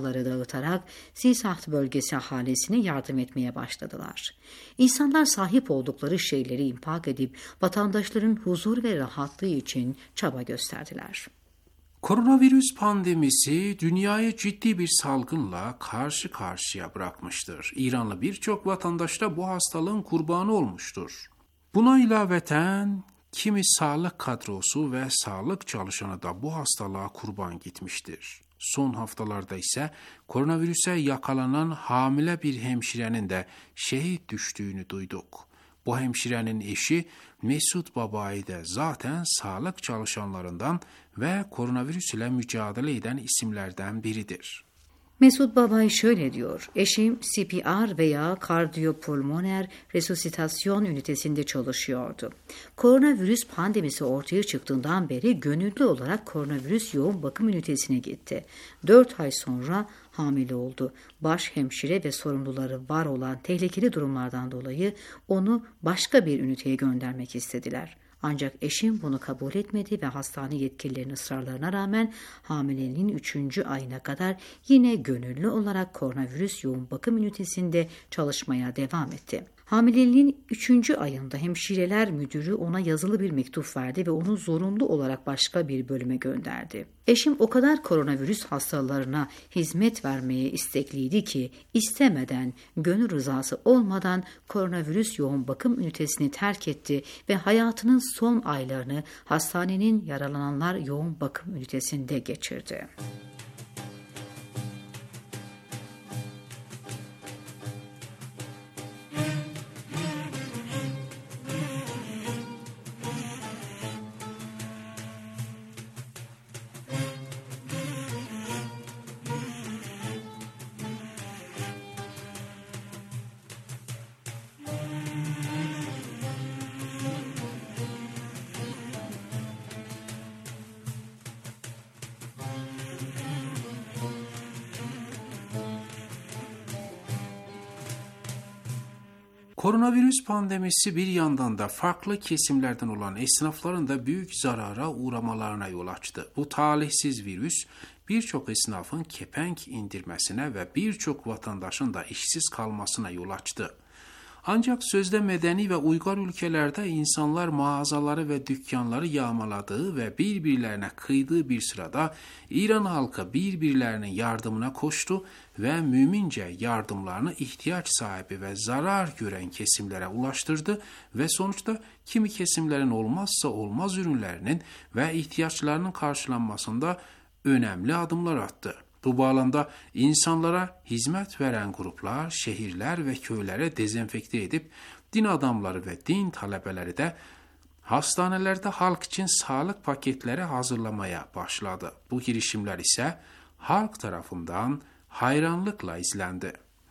gıdaları dağıtarak Sisaht bölgesi ahalisine yardım etmeye başladılar. İnsanlar sahip oldukları şeyleri infak edip vatandaşların huzur ve rahatlığı için çaba gösterdiler. Koronavirüs pandemisi dünyayı ciddi bir salgınla karşı karşıya bırakmıştır. İranlı birçok vatandaş da bu hastalığın kurbanı olmuştur. Buna ilaveten kimi sağlık kadrosu ve sağlık çalışanı da bu hastalığa kurban gitmiştir. Son haftalarda ise koronavirüse yakalanan hamile bir hemşirenin de şehit düştüğünü duyduk. Bu hemşirenin eşi Mesut Babai de zaten sağlık çalışanlarından ve koronavirüs ile mücadele eden isimlerden biridir. Mesut Babai şöyle diyor: eşim CPR veya kardiyopulmoner resuscitasyon ünitesinde çalışıyordu. Koronavirüs pandemisi ortaya çıktığından beri gönüllü olarak koronavirüs yoğun bakım ünitesine gitti. 4 ay sonra hamile oldu. Baş hemşire ve sorumluları var olan tehlikeli durumlardan dolayı onu başka bir üniteye göndermek istediler. Ancak eşim bunu kabul etmedi ve hastane yetkililerinin ısrarlarına rağmen hamileliğin 3. ayına kadar yine gönüllü olarak koronavirüs yoğun bakım ünitesinde çalışmaya devam etti. Hamileliğin 3. ayında hemşireler müdürü ona yazılı bir mektup verdi ve onu zorunlu olarak başka bir bölüme gönderdi. Eşim o kadar koronavirüs hastalarına hizmet vermeye istekliydi ki istemeden, gönül rızası olmadan koronavirüs yoğun bakım ünitesini terk etti ve hayatının son aylarını hastanenin yaralananlar yoğun bakım ünitesinde geçirdi. Koronavirüs pandemisi bir yandan da farklı kesimlerden olan esnafların da büyük zarara uğramalarına yol açtı. Bu talihsiz virüs birçok esnafın kepenk indirmesine ve birçok vatandaşın da işsiz kalmasına yol açtı. Ancak sözde medeni ve uygar ülkelerde insanlar mağazaları ve dükkanları yağmaladığı ve birbirlerine kıydığı bir sırada İran halkı birbirlerinin yardımına koştu ve mümince yardımlarını ihtiyaç sahibi ve zarar gören kesimlere ulaştırdı ve sonuçta kimi kesimlerin olmazsa olmaz ürünlerinin ve ihtiyaçlarının karşılanmasında önemli adımlar attı. Bu bağlamda insanlara hizmet veren gruplar, şehirler ve köylere dezenfekte edip din adamları ve din talebeleri de hastanelerde halk için sağlık paketleri hazırlamaya başladı. Bu girişimler ise halk tarafından hayranlıkla izlendi.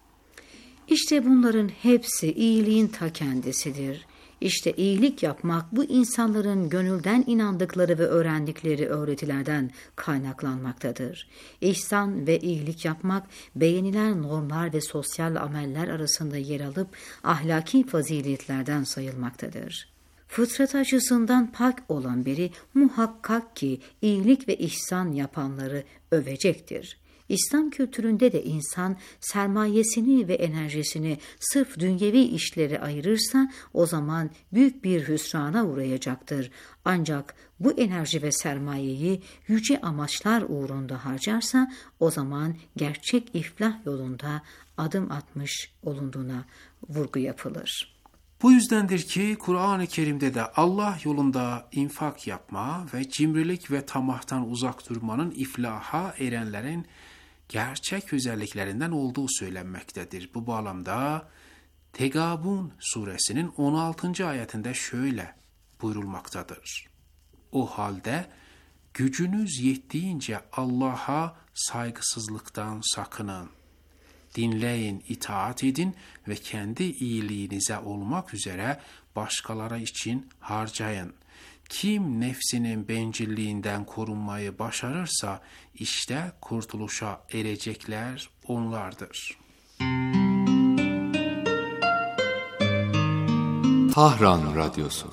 İşte bunların hepsi iyiliğin ta kendisidir. İşte iyilik yapmak bu insanların gönülden inandıkları ve öğrendikleri öğretilerden kaynaklanmaktadır. İhsan ve iyilik yapmak beğenilen normlar ve sosyal ameller arasında yer alıp ahlaki faziletlerden sayılmaktadır. Fıtrat açısından pak olan biri muhakkak ki iyilik ve ihsan yapanları övecektir. İslam kültüründe de insan sermayesini ve enerjisini sırf dünyevi işlere ayırırsa o zaman büyük bir hüsrana uğrayacaktır. Ancak bu enerji ve sermayeyi yüce amaçlar uğrunda harcarsa o zaman gerçek iflah yolunda adım atmış olunduğuna vurgu yapılır. Bu yüzdendir ki Kur'an-ı Kerim'de de Allah yolunda infak yapma ve cimrilik ve tamahtan uzak durmanın iflaha erenlerin gerçek özelliklerinden olduğu söylenmektedir. Bu bağlamda Tegabun suresinin 16. ayetinde şöyle buyurulmaktadır. O halde gücünüz yettiğince Allah'a saygısızlıktan sakının. Dinleyin, itaat edin ve kendi iyiliğinize olmak üzere başkaları için harcayın. Kim nefsinin bencilliğinden korunmayı başarırsa işte kurtuluşa erecekler onlardır. Tahran Radyosu.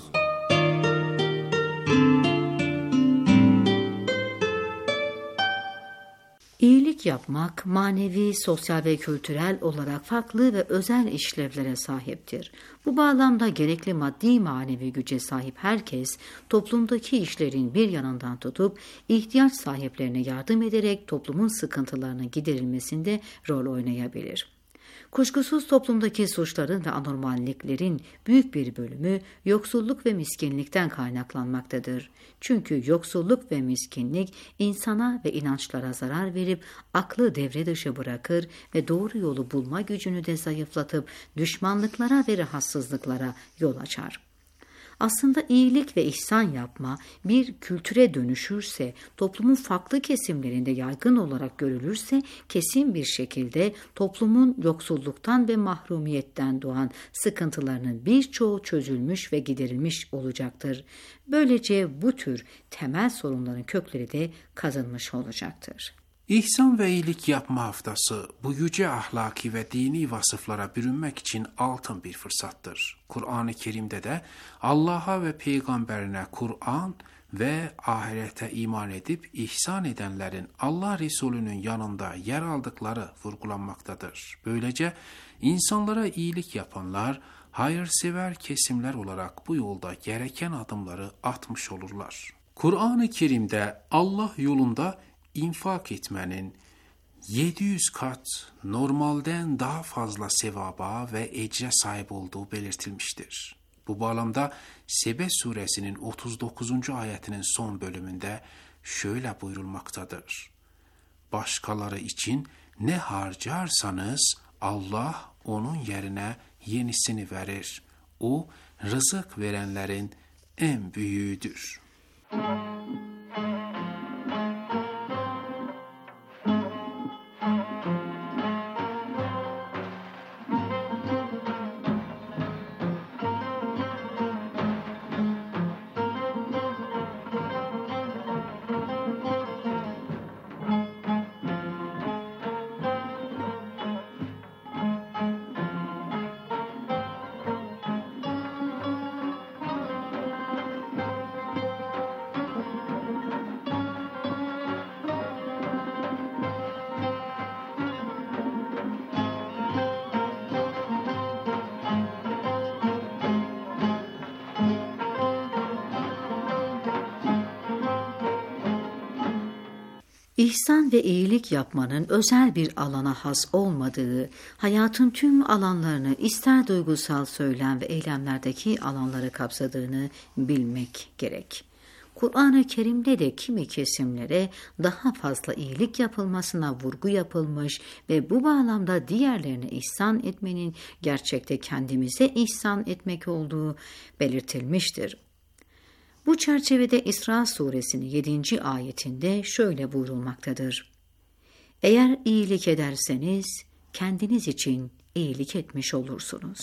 İyilik yapmak, manevi, sosyal ve kültürel olarak farklı ve özel işlevlere sahiptir. Bu bağlamda gerekli maddi manevi güce sahip herkes, toplumdaki işlerin bir yanından tutup, ihtiyaç sahiplerine yardım ederek toplumun sıkıntılarının giderilmesinde rol oynayabilir. Kuşkusuz toplumdaki suçların ve anormalliklerin büyük bir bölümü yoksulluk ve miskinlikten kaynaklanmaktadır. Çünkü yoksulluk ve miskinlik insana ve inançlara zarar verip aklı devre dışı bırakır ve doğru yolu bulma gücünü de zayıflatıp düşmanlıklara ve rahatsızlıklara yol açar. Aslında iyilik ve ihsan yapma bir kültüre dönüşürse, toplumun farklı kesimlerinde yaygın olarak görülürse kesin bir şekilde toplumun yoksulluktan ve mahrumiyetten doğan sıkıntılarının birçoğu çözülmüş ve giderilmiş olacaktır. Böylece bu tür temel sorunların kökleri de kazınmış olacaktır. İhsan ve iyilik yapma haftası bu yüce ahlaki ve dini vasıflara bürünmek için altın bir fırsattır. Kur'an-ı Kerim'de de Allah'a ve peygamberine Kur'an ve ahirete iman edip ihsan edenlerin Allah Resulü'nün yanında yer aldıkları vurgulanmaktadır. Böylece insanlara iyilik yapanlar, hayırsever kesimler olarak bu yolda gereken adımları atmış olurlar. Kur'an-ı Kerim'de Allah yolunda infak etmenin 700 kat normalden daha fazla sevaba ve ecre sahip olduğu belirtilmiştir. Bu bağlamda Sebe suresinin 39. ayetinin son bölümünde şöyle buyurulmaktadır. Başkaları için ne harcarsanız Allah onun yerine yenisini verir. O rızık verenlerin en büyüğüdür. İhsan ve iyilik yapmanın özel bir alana has olmadığı, hayatın tüm alanlarını ister duygusal söylem ve eylemlerdeki alanları kapsadığını bilmek gerek. Kur'an-ı Kerim'de de kimi kesimlere daha fazla iyilik yapılmasına vurgu yapılmış ve bu bağlamda diğerlerine ihsan etmenin gerçekte kendimize ihsan etmek olduğu belirtilmiştir. Bu çerçevede İsra suresinin 7. ayetinde şöyle buyurulmaktadır. Eğer iyilik ederseniz kendiniz için iyilik etmiş olursunuz.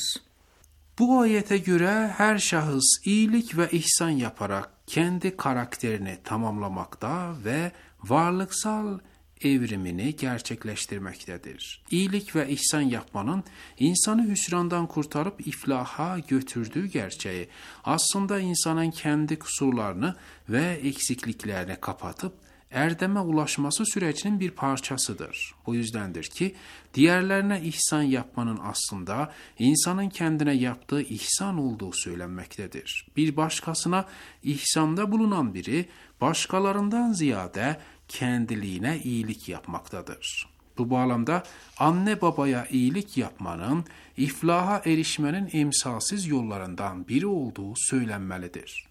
Bu ayete göre her şahıs iyilik ve ihsan yaparak kendi karakterini tamamlamakta ve varlıksal evrimini gerçekleştirmektedir. İyilik ve ihsan yapmanın insanı hüsrandan kurtarıp iflaha götürdüğü gerçeği aslında insanın kendi kusurlarını ve eksikliklerini kapatıp erdeme ulaşması sürecinin bir parçasıdır. Bu yüzdendir ki diğerlerine ihsan yapmanın aslında insanın kendine yaptığı ihsan olduğu söylenmektedir. Bir başkasına ihsanda bulunan biri başkalarından ziyade kendiliğine iyilik yapmaktadır. Bu bağlamda anne babaya iyilik yapmanın iflaha erişmenin emsalsiz yollarından biri olduğu söylenmelidir.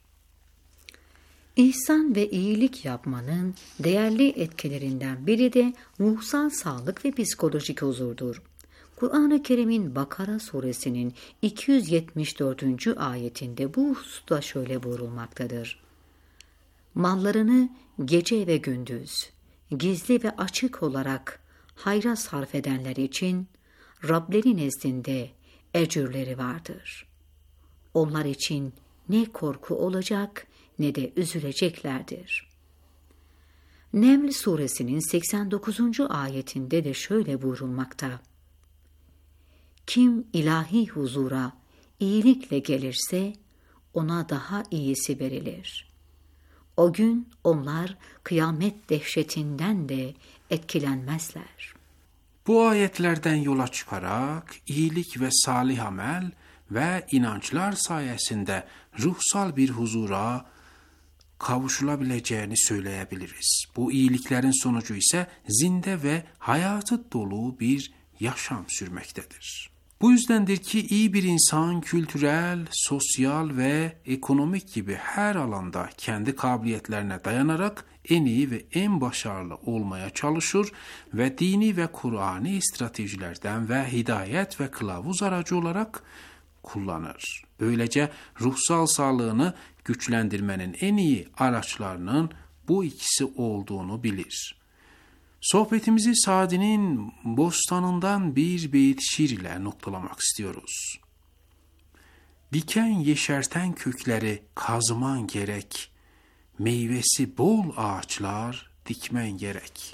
İhsan ve iyilik yapmanın değerli etkilerinden biri de ruhsal sağlık ve psikolojik huzurdur. Kur'an-ı Kerim'in Bakara suresinin 274. ayetinde bu hususta şöyle buyurulmaktadır. Mallarını gece ve gündüz, gizli ve açık olarak hayra sarf edenler için Rableri nezdinde ecürleri vardır. Onlar için ne korku olacak ne de üzüleceklerdir. Neml suresinin 89. ayetinde de şöyle buyurulmakta. Kim ilahi huzura iyilikle gelirse ona daha iyisi verilir. O gün onlar kıyamet dehşetinden de etkilenmezler. Bu ayetlerden yola çıkarak iyilik ve salih amel ve inançlar sayesinde ruhsal bir huzura kavuşulabileceğini söyleyebiliriz. Bu iyiliklerin sonucu ise zinde ve hayatı dolu bir yaşam sürmektedir. Bu yüzdendir ki iyi bir insan kültürel, sosyal ve ekonomik gibi her alanda kendi kabiliyetlerine dayanarak en iyi ve en başarılı olmaya çalışır ve dini ve Kur'ani stratejilerden ve hidayet ve kılavuz aracı olarak kullanır. Böylece ruhsal sağlığını güçlendirmenin en iyi araçlarının bu ikisi olduğunu bilir. Sohbetimizi Sadi'nin Bostanından bir beyit şiir ile noktalamak istiyoruz. Diken yeşerten kökleri kazman gerek, meyvesi bol ağaçlar dikmen gerek.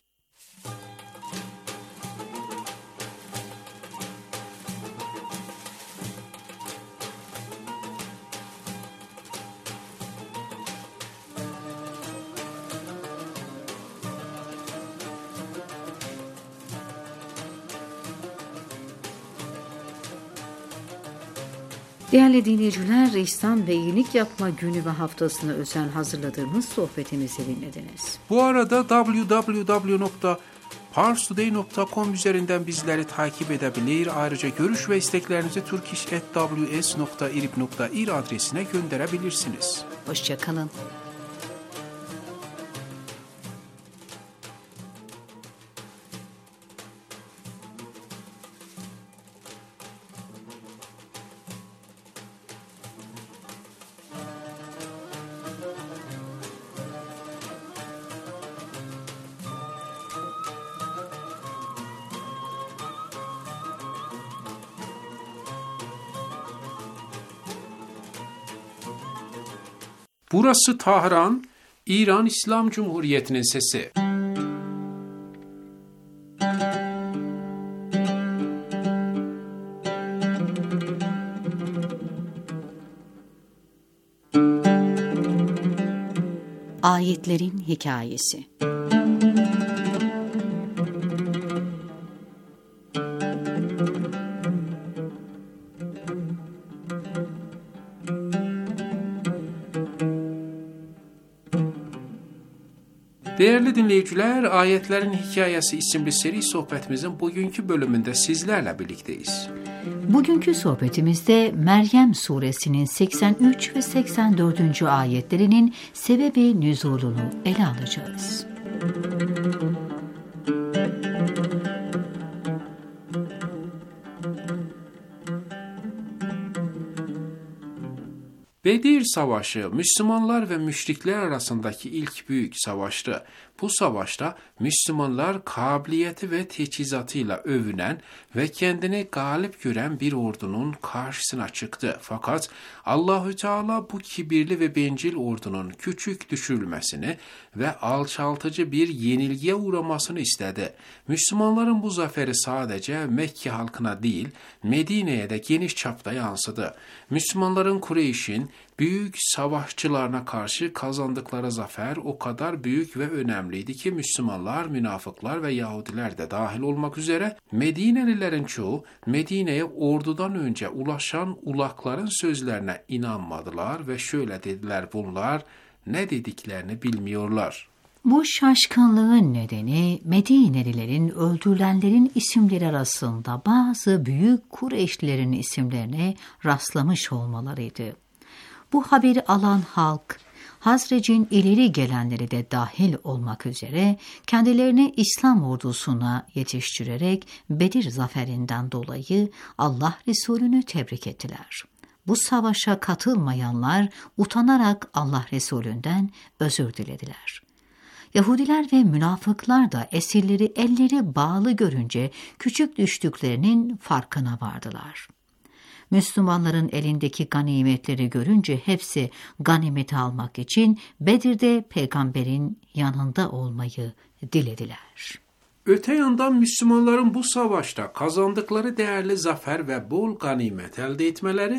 Değerli dinleyiciler, İhsan ve iyilik yapma günü ve haftasına özel hazırladığımız sohbetimizi dinlediniz. Bu arada www.parstoday.com üzerinden bizleri takip edebilir. Ayrıca görüş ve isteklerinizi turkish@ws.irib.ir adresine gönderebilirsiniz. Hoşça kalın. Burası Tahran, İran İslam Cumhuriyeti'nin sesi. Ayetlerin hikayesi. Değerli dinleyiciler, Ayetlerin Hikayesi isimli seri sohbetimizin bugünkü bölümünde sizlerle birlikteyiz. Bugünkü sohbetimizde Meryem suresinin 83 ve 84. ayetlerinin sebebi nüzulunu ele alacağız. Bedir Savaşı, Müslümanlar ve müşrikler arasındaki ilk büyük savaştı. Bu savaşta Müslümanlar kabiliyeti ve teçhizatıyla övünen ve kendini galip gören bir ordunun karşısına çıktı. Fakat Allahü Teala bu kibirli ve bencil ordunun küçük düşürülmesini ve alçaltıcı bir yenilgiye uğramasını istedi. Müslümanların bu zaferi sadece Mekke halkına değil, Medine'ye de geniş çapta yansıdı. Müslümanların Kureyş'in büyük savaşçılarına karşı kazandıkları zafer o kadar büyük ve önemliydi ki Müslümanlar, münafıklar ve Yahudiler de dahil olmak üzere Medinelilerin çoğu Medine'ye ordudan önce ulaşan ulakların sözlerine inanmadılar ve şöyle dediler: bunlar ne dediklerini bilmiyorlar. Bu şaşkınlığın nedeni Medinelilerin öldürülenlerin isimleri arasında bazı büyük Kureyşlilerin isimlerine rastlamış olmalarıydı. Bu haberi alan halk, Hazrec'in ileri gelenleri de dahil olmak üzere kendilerini İslam ordusuna yetiştirerek Bedir zaferinden dolayı Allah Resulü'nü tebrik ettiler. Bu savaşa katılmayanlar utanarak Allah Resulü'nden özür dilediler. Yahudiler ve münafıklar da esirleri elleri bağlı görünce küçük düştüklerinin farkına vardılar. Müslümanların elindeki ganimetleri görünce hepsi ganimeti almak için Bedir'de peygamberin yanında olmayı dilediler. Öte yandan Müslümanların bu savaşta kazandıkları değerli zafer ve bol ganimet elde etmeleri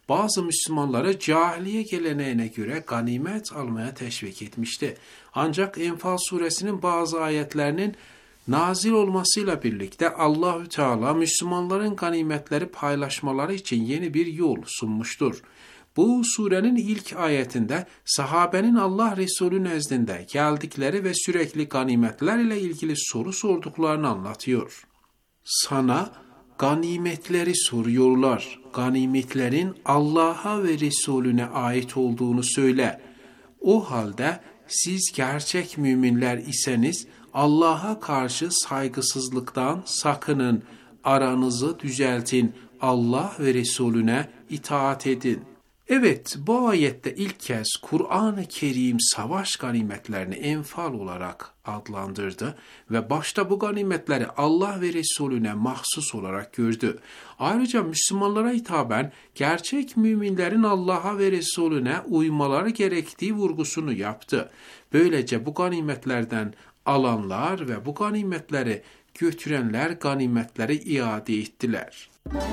bazı Müslümanları cahiliye geleneğine göre ganimet almaya teşvik etmişti. Ancak Enfal suresinin bazı ayetlerinin nazil olmasıyla birlikte Allahü Teala Müslümanların ganimetleri paylaşmaları için yeni bir yol sunmuştur. Bu surenin ilk ayetinde sahabenin Allah Resulü nezdinde geldikleri ve sürekli ganimetler ile ilgili soru sorduklarını anlatıyor. Sana ganimetleri soruyorlar. Ganimetlerin Allah'a ve Resulüne ait olduğunu söyle. O halde siz gerçek müminler iseniz Allah'a karşı saygısızlıktan sakının, aranızı düzeltin, Allah ve Resulüne itaat edin. Evet, bu ayette ilk kez Kur'an-ı Kerim savaş ganimetlerini enfal olarak adlandırdı ve başta bu ganimetleri Allah ve Resulüne mahsus olarak gördü. Ayrıca Müslümanlara hitaben gerçek müminlerin Allah'a ve Resulüne uymaları gerektiği vurgusunu yaptı. Böylece bu ganimetlerden alanlar ve bu ganimetleri götürenler ganimetleri iade ettiler.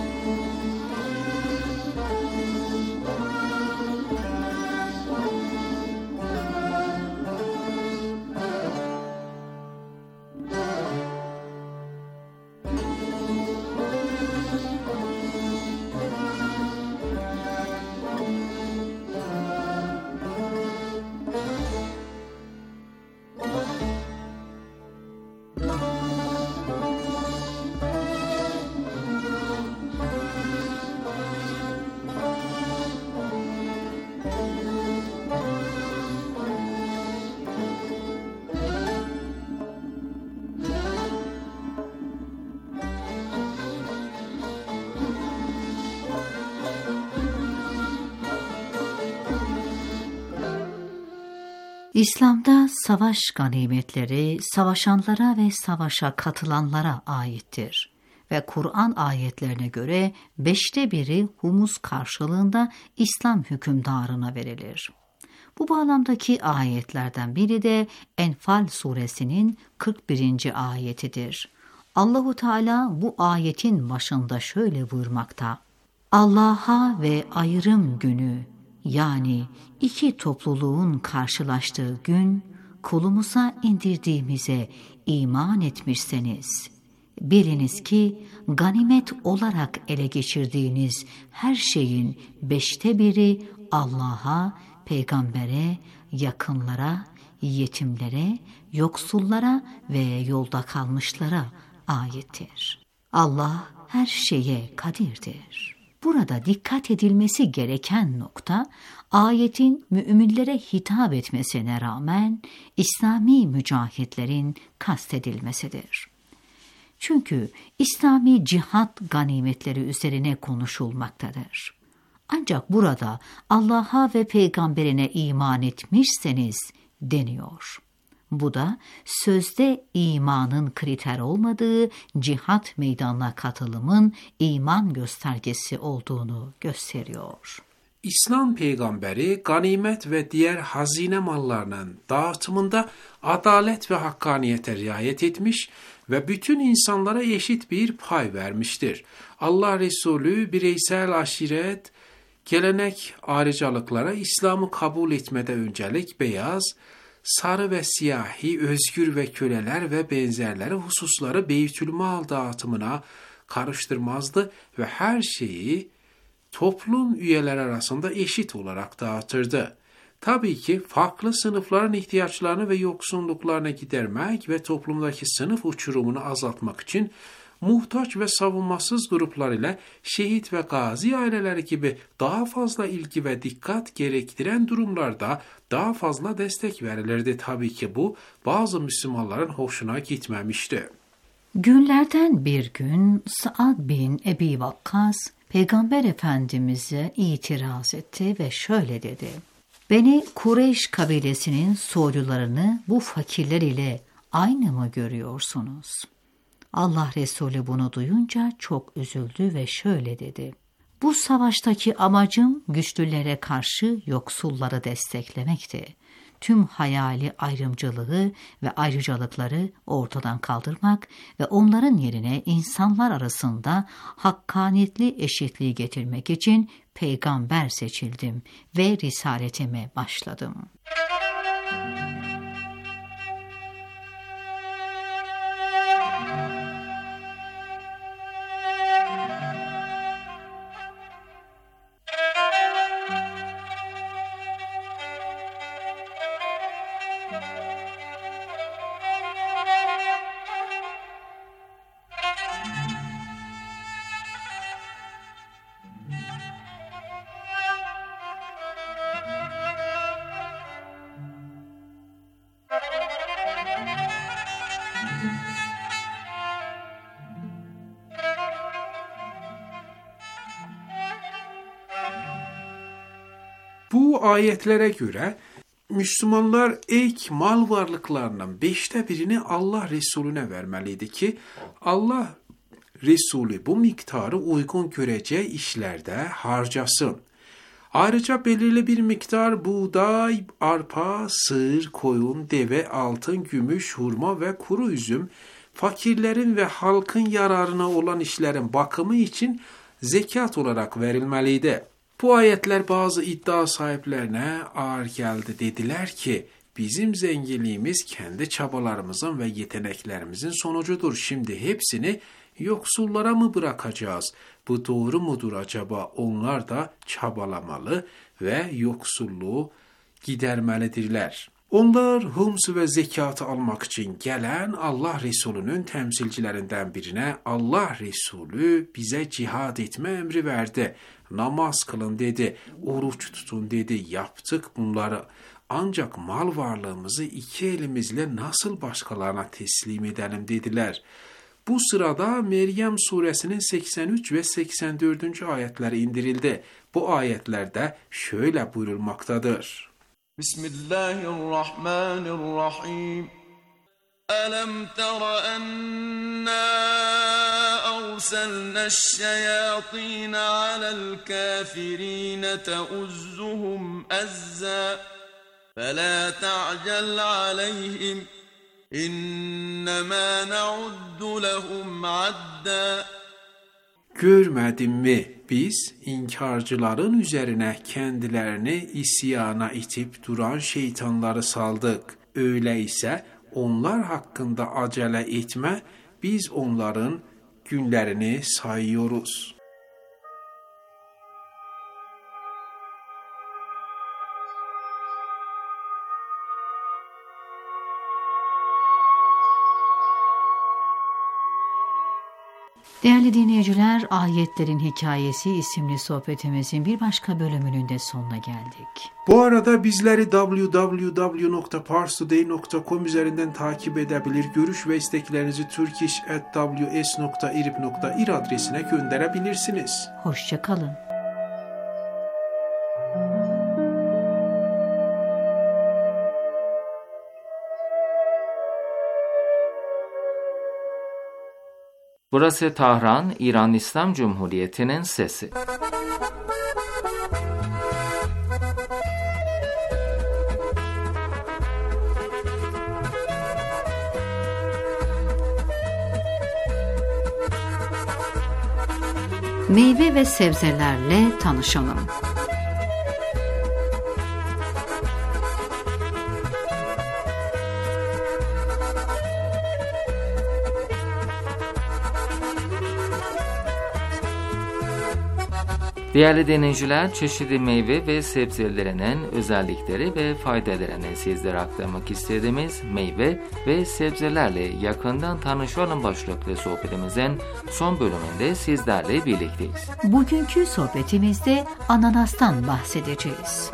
İslam'da savaş ganimetleri savaşanlara ve savaşa katılanlara aittir ve Kur'an ayetlerine göre 1/5 humus karşılığında İslam hükümdarına verilir. Bu bağlamdaki ayetlerden biri de Enfal suresinin 41. ayetidir. Allahu Teala bu ayetin başında şöyle buyurmakta: Allah'a ve ayrım günü, yani iki topluluğun karşılaştığı gün kulumuza indirdiğimize iman etmişseniz, biliniz ki ganimet olarak ele geçirdiğiniz her şeyin 1/5 Allah'a, peygambere, yakınlara, yetimlere, yoksullara ve yolda kalmışlara aittir. Allah her şeye kadirdir. Burada dikkat edilmesi gereken nokta, ayetin müminlere hitap etmesine rağmen İslami mücahitlerin kastedilmesidir. Çünkü İslami cihat ganimetleri üzerine konuşulmaktadır. Ancak burada Allah'a ve peygamberine iman etmişseniz deniyor. Bu da sözde imanın kriter olmadığı cihat meydanına katılımın iman göstergesi olduğunu gösteriyor. İslam peygamberi ganimet ve diğer hazine mallarının dağıtımında adalet ve hakkaniyete riayet etmiş ve bütün insanlara eşit bir pay vermiştir. Allah Resulü bireysel aşiret, gelenek ayrıcalıklara İslam'ı kabul etmede öncelik beyaz, sarı ve siyahi, özgür ve köleler ve benzerleri hususları Beytülmal dağıtımına karıştırmazdı ve her şeyi toplum üyeleri arasında eşit olarak dağıtırdı. Tabii ki farklı sınıfların ihtiyaçlarını ve yoksunluklarını gidermek ve toplumdaki sınıf uçurumunu azaltmak için muhtaç ve savunmasız gruplar ile şehit ve gazi aileleri gibi daha fazla ilgi ve dikkat gerektiren durumlarda daha fazla destek verilirdi. Tabii ki bu bazı Müslümanların hoşuna gitmemişti. Günlerden bir gün Sa'd bin Ebi Vakkas Peygamber Efendimiz'e itiraz etti ve şöyle dedi: Beni Kureyş kabilesinin soylularını bu fakirler ile aynı mı görüyorsunuz? Allah Resulü bunu duyunca çok üzüldü ve şöyle dedi: Bu savaştaki amacım güçlülere karşı yoksulları desteklemekti. tüm hayali ayrımcılığı ve ayrıcalıkları ortadan kaldırmak ve onların yerine insanlar arasında hakkaniyetli eşitliği getirmek için peygamber seçildim ve risaletime başladım. Bu ayetlere göre Müslümanlar ilk mal varlıklarının 1/5'ini Allah Resulüne vermeliydi ki Allah Resulü bu miktarı uygun göreceği işlerde harcasın. Ayrıca belirli bir miktar buğday, arpa, sığır, koyun, deve, altın, gümüş, hurma ve kuru üzüm, fakirlerin ve halkın yararına olan işlerin bakımı için zekat olarak verilmeliydi. Bu ayetler bazı iddia sahiplerine ağır geldi. Dediler ki, bizim zenginliğimiz kendi çabalarımızın ve yeteneklerimizin sonucudur. Şimdi hepsini yoksullara mı bırakacağız? Bu doğru mudur acaba? Onlar da çabalamalı ve yoksulluğu gidermelidirler. Onlar hums ve zekatı almak için gelen Allah Resulü'nün temsilcilerinden birine Allah Resulü bize cihad etme emri verdi. Namaz kılın dedi, oruç tutun dedi, yaptık bunları. Ancak mal varlığımızı 2 elimizle nasıl başkalarına teslim edelim dediler. Bu sırada Meryem suresinin 83 ve 84. ayetleri indirildi. Bu ayetlerde şöyle buyurulmaktadır. Bismillahirrahmanirrahim. Alam tara enna arsalna'ş-şeyatin alel kafirin teuzzuhum azza fela ta'cel aleyhim İnnemâ na'uddu lehum adda. Görmedin mi? Biz inkarcıların üzerine kendilerini isyana itip duran şeytanları saldık. Öyleyse onlar hakkında acele etme, biz onların günlerini sayıyoruz. Değerli dinleyiciler, Ayetlerin Hikayesi isimli sohbetimizin bir başka bölümünün de sonuna geldik. Bu arada bizleri www.parstoday.com üzerinden takip edebilir, görüş ve isteklerinizi turkish@ws.irib.ir adresine gönderebilirsiniz. Hoşça kalın. Burası Tahran, İran İslam Cumhuriyeti'nin sesi. Meyve ve sebzelerle tanışalım. Değerli dinleyiciler, çeşitli meyve ve sebzelerinin özellikleri ve faydalarını sizlere aktarmak istediğimiz meyve ve sebzelerle yakından tanışalım başlıklı sohbetimizin son bölümünde sizlerle birlikteyiz. Bugünkü sohbetimizde ananastan bahsedeceğiz.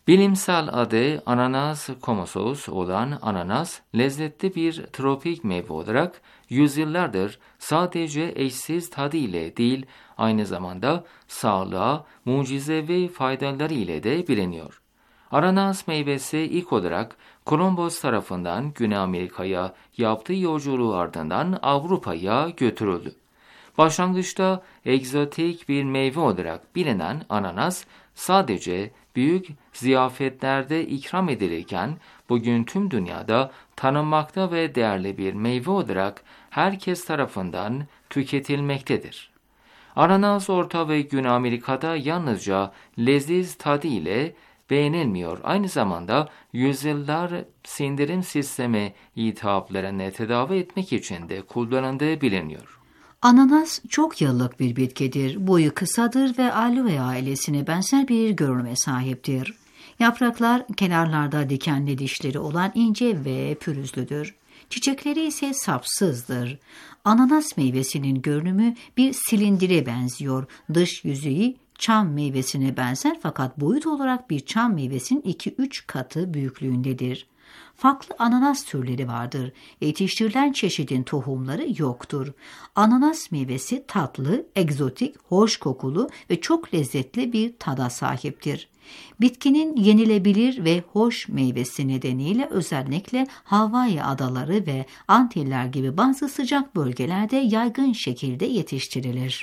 Bilimsel adı Ananas commusus olan ananas, lezzetli bir tropik meyve olarak yüzyıllardır sadece eşsiz tadı ile değil, aynı zamanda sağlığa mucizevi faydaları ile de biliniyor. Ananas meyvesi ilk olarak Kolomboz tarafından Güney Amerika'ya yaptığı yolculuğu ardından Avrupa'ya götürüldü. Başlangıçta egzotik bir meyve olarak bilinen ananas sadece büyük ziyafetlerde ikram edilirken bugün tüm dünyada tanınmakta ve değerli bir meyve olarak herkes tarafından tüketilmektedir. Ananas Orta ve Güney Amerika'da yalnızca leziz tadı ile beğenilmiyor. Aynı zamanda yüzyıllar sindirim sistemi iltihaplarını tedavi etmek için de kullanıldığı biliniyor. Ananas çok yıllık bir bitkidir. Boyu kısadır ve aloe ailesine benzer bir görünüme sahiptir. Yapraklar kenarlarda dikenli dişleri olan ince ve pürüzlüdür. Çiçekleri ise sapsızdır. Ananas meyvesinin görünümü bir silindire benziyor. Dış yüzeyi çam meyvesine benzer fakat boyut olarak bir çam meyvesinin 2-3 katı büyüklüğündedir. Farklı ananas türleri vardır. Yetiştirilen çeşidin tohumları yoktur. Ananas meyvesi tatlı, egzotik, hoş kokulu ve çok lezzetli bir tada sahiptir. Bitkinin yenilebilir ve hoş meyvesi nedeniyle özellikle Hawaii adaları ve Antiller gibi bazı sıcak bölgelerde yaygın şekilde yetiştirilir.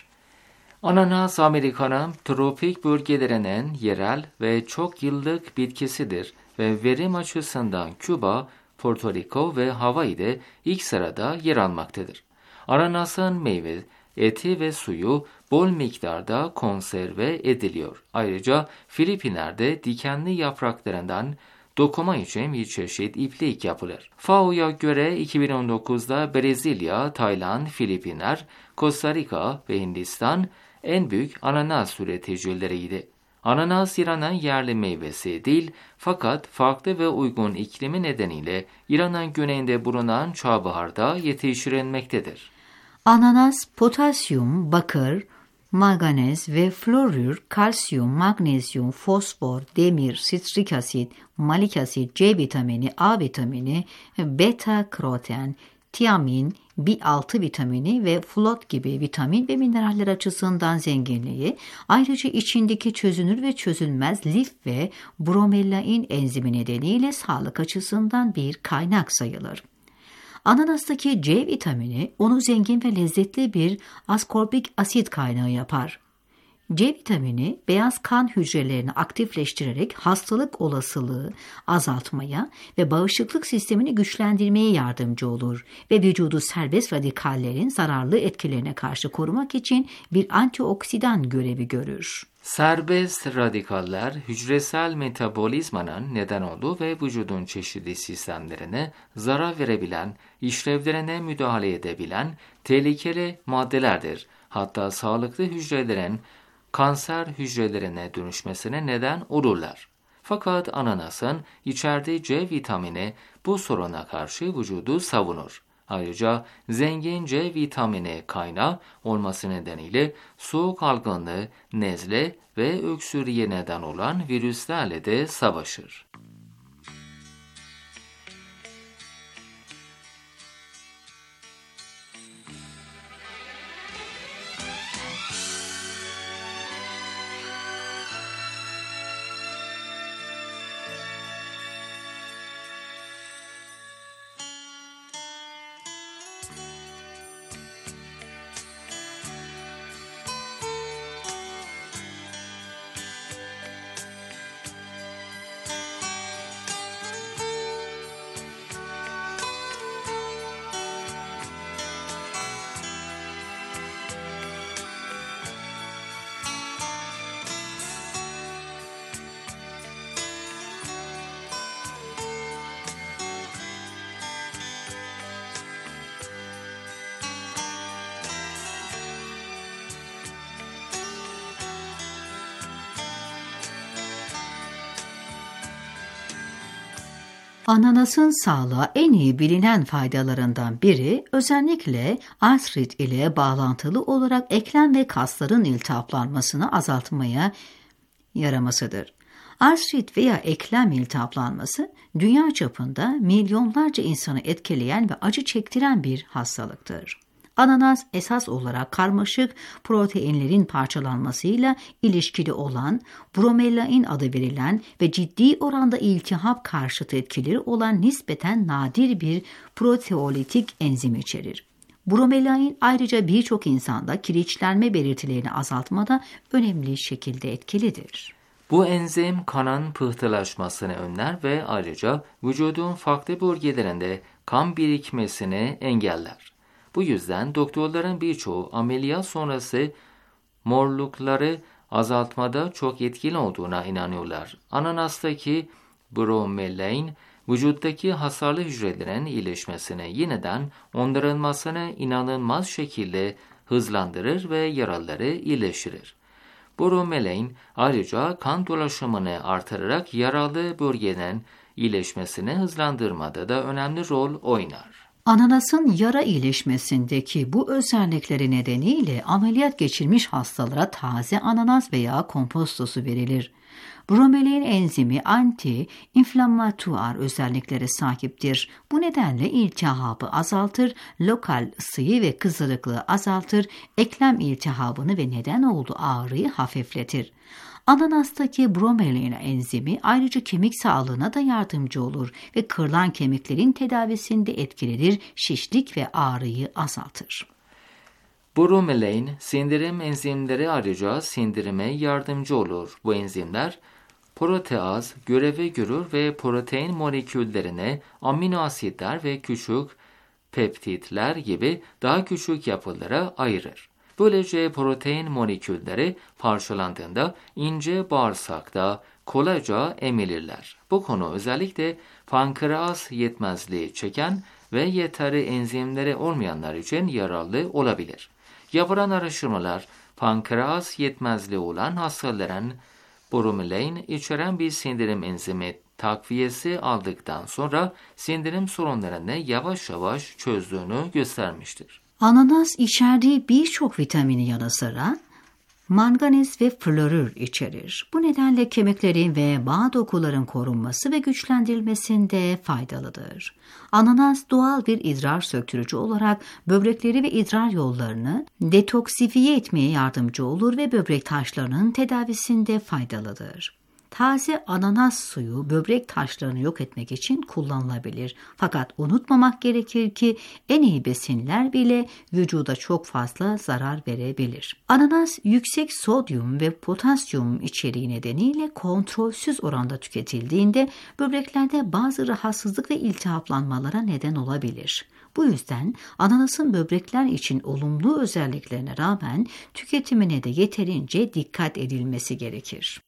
Ananas Amerika'nın tropik bölgelerinin yerel ve çok yıllık bitkisidir ve verim açısından Küba, Porto Rico ve Hawaii'de ilk sırada yer almaktadır. Ananasın meyve, eti ve suyu bol miktarda konserve ediliyor. Ayrıca Filipinler'de dikenli yapraklarından dokuma için bir çeşit iplik yapılır. FAO'ya göre 2019'da Brezilya, Tayland, Filipinler, Costa Rica ve Hindistan en büyük ananas üreticileriydi. Ananas İran'ın yerli meyvesi değil fakat farklı ve uygun iklimi nedeniyle İran'ın güneyinde bulunan çağbaharda yetiştirilmektedir. Ananas potasyum, bakır, manganez ve florür, kalsiyum, magnezyum, fosfor, demir, sitrik asit, malik asit, C vitamini, A vitamini, beta karoten, tiamin, B6 vitamini ve folot gibi vitamin ve mineraller açısından zenginliği, ayrıca içindeki çözünür ve çözülmez lif ve bromelain enzimi nedeniyle sağlık açısından bir kaynak sayılır. Ananastaki C vitamini onu zengin ve lezzetli bir askorbik asit kaynağı yapar. C vitamini beyaz kan hücrelerini aktifleştirerek hastalık olasılığı azaltmaya ve bağışıklık sistemini güçlendirmeye yardımcı olur ve vücudu serbest radikallerin zararlı etkilerine karşı korumak için bir antioksidan görevi görür. Serbest radikaller hücresel metabolizmanın neden olduğu ve vücudun çeşitli sistemlerine zarar verebilen, işlevlerine müdahale edebilen tehlikeli maddelerdir. Hatta sağlıklı hücrelerin kanser hücrelerine dönüşmesine neden olurlar. Fakat ananasın içerdiği C vitamini bu soruna karşı vücudu savunur. Ayrıca zengin C vitamini kaynağı olması nedeniyle soğuk algınlığı, nezle ve öksürüğe neden olan virüslerle de savaşır. Ananasın sağlığa en iyi bilinen faydalarından biri özellikle artrit ile bağlantılı olarak eklem ve kasların iltihaplanmasını azaltmaya yaramasıdır. Artrit veya eklem iltihaplanması dünya çapında milyonlarca insanı etkileyen ve acı çektiren bir hastalıktır. Ananas esas olarak karmaşık proteinlerin parçalanmasıyla ilişkili olan, bromelain adı verilen ve ciddi oranda iltihap karşıtı etkileri olan nispeten nadir bir proteolitik enzim içerir. Bromelain ayrıca birçok insanda kireçlenme belirtilerini azaltmada önemli şekilde etkilidir. Bu enzim kanın pıhtılaşmasını önler ve ayrıca vücudun farklı bölgelerinde kan birikmesini engeller. Bu yüzden doktorların birçoğu ameliyat sonrası morlukları azaltmada çok etkili olduğuna inanıyorlar. Ananastaki bromelain, vücuttaki hasarlı hücrelerin iyileşmesini yeniden onarılmasını inanılmaz şekilde hızlandırır ve yaraları iyileştirir. Bromelain ayrıca kan dolaşımını artırarak yaralı bölgenin iyileşmesini hızlandırmada da önemli rol oynar. Ananasın yara iyileşmesindeki bu özellikleri nedeniyle ameliyat geçirmiş hastalara taze ananas veya kompostosu verilir. Bromelain enzimi anti-inflamatuar özelliklere sahiptir. Bu nedenle iltihabı azaltır, lokal ısıyı ve kızarıklığı azaltır, eklem iltihabını ve neden olduğu ağrıyı hafifletir. Ananastaki bromelain enzimi ayrıca kemik sağlığına da yardımcı olur ve kırılan kemiklerin tedavisinde etkilidir, şişlik ve ağrıyı azaltır. Bromelain sindirim enzimleri ayrıca sindirime yardımcı olur. Bu enzimler proteaz görevi görür ve protein moleküllerine amino asitler ve küçük peptitler gibi daha küçük yapılara ayırır. Böylece protein molekülleri parçalandığında ince bağırsakta kolayca emilirler. Bu konu özellikle pankreas yetmezliği çeken ve yeteri enzimleri olmayanlar için yararlı olabilir. Yapılan araştırmalar pankreas yetmezliği olan hastaların bromelain içeren bir sindirim enzimi takviyesi aldıktan sonra sindirim sorunlarını yavaş yavaş çözdüğünü göstermiştir. Ananas içerdiği birçok vitamini yanı sıra manganiz ve florür içerir. Bu nedenle kemiklerin ve bağ dokuların korunması ve güçlendirilmesinde faydalıdır. Ananas doğal bir idrar söktürücü olarak böbrekleri ve idrar yollarını detoksifiye etmeye yardımcı olur ve böbrek taşlarının tedavisinde faydalıdır. Taze ananas suyu böbrek taşlarını yok etmek için kullanılabilir. Fakat unutmamak gerekir ki en iyi besinler bile vücuda çok fazla zarar verebilir. Ananas yüksek sodyum ve potasyum içeriği nedeniyle kontrolsüz oranda tüketildiğinde böbreklerde bazı rahatsızlık ve iltihaplanmalara neden olabilir. Bu yüzden ananasın böbrekler için olumlu özelliklerine rağmen tüketimine de yeterince dikkat edilmesi gerekir.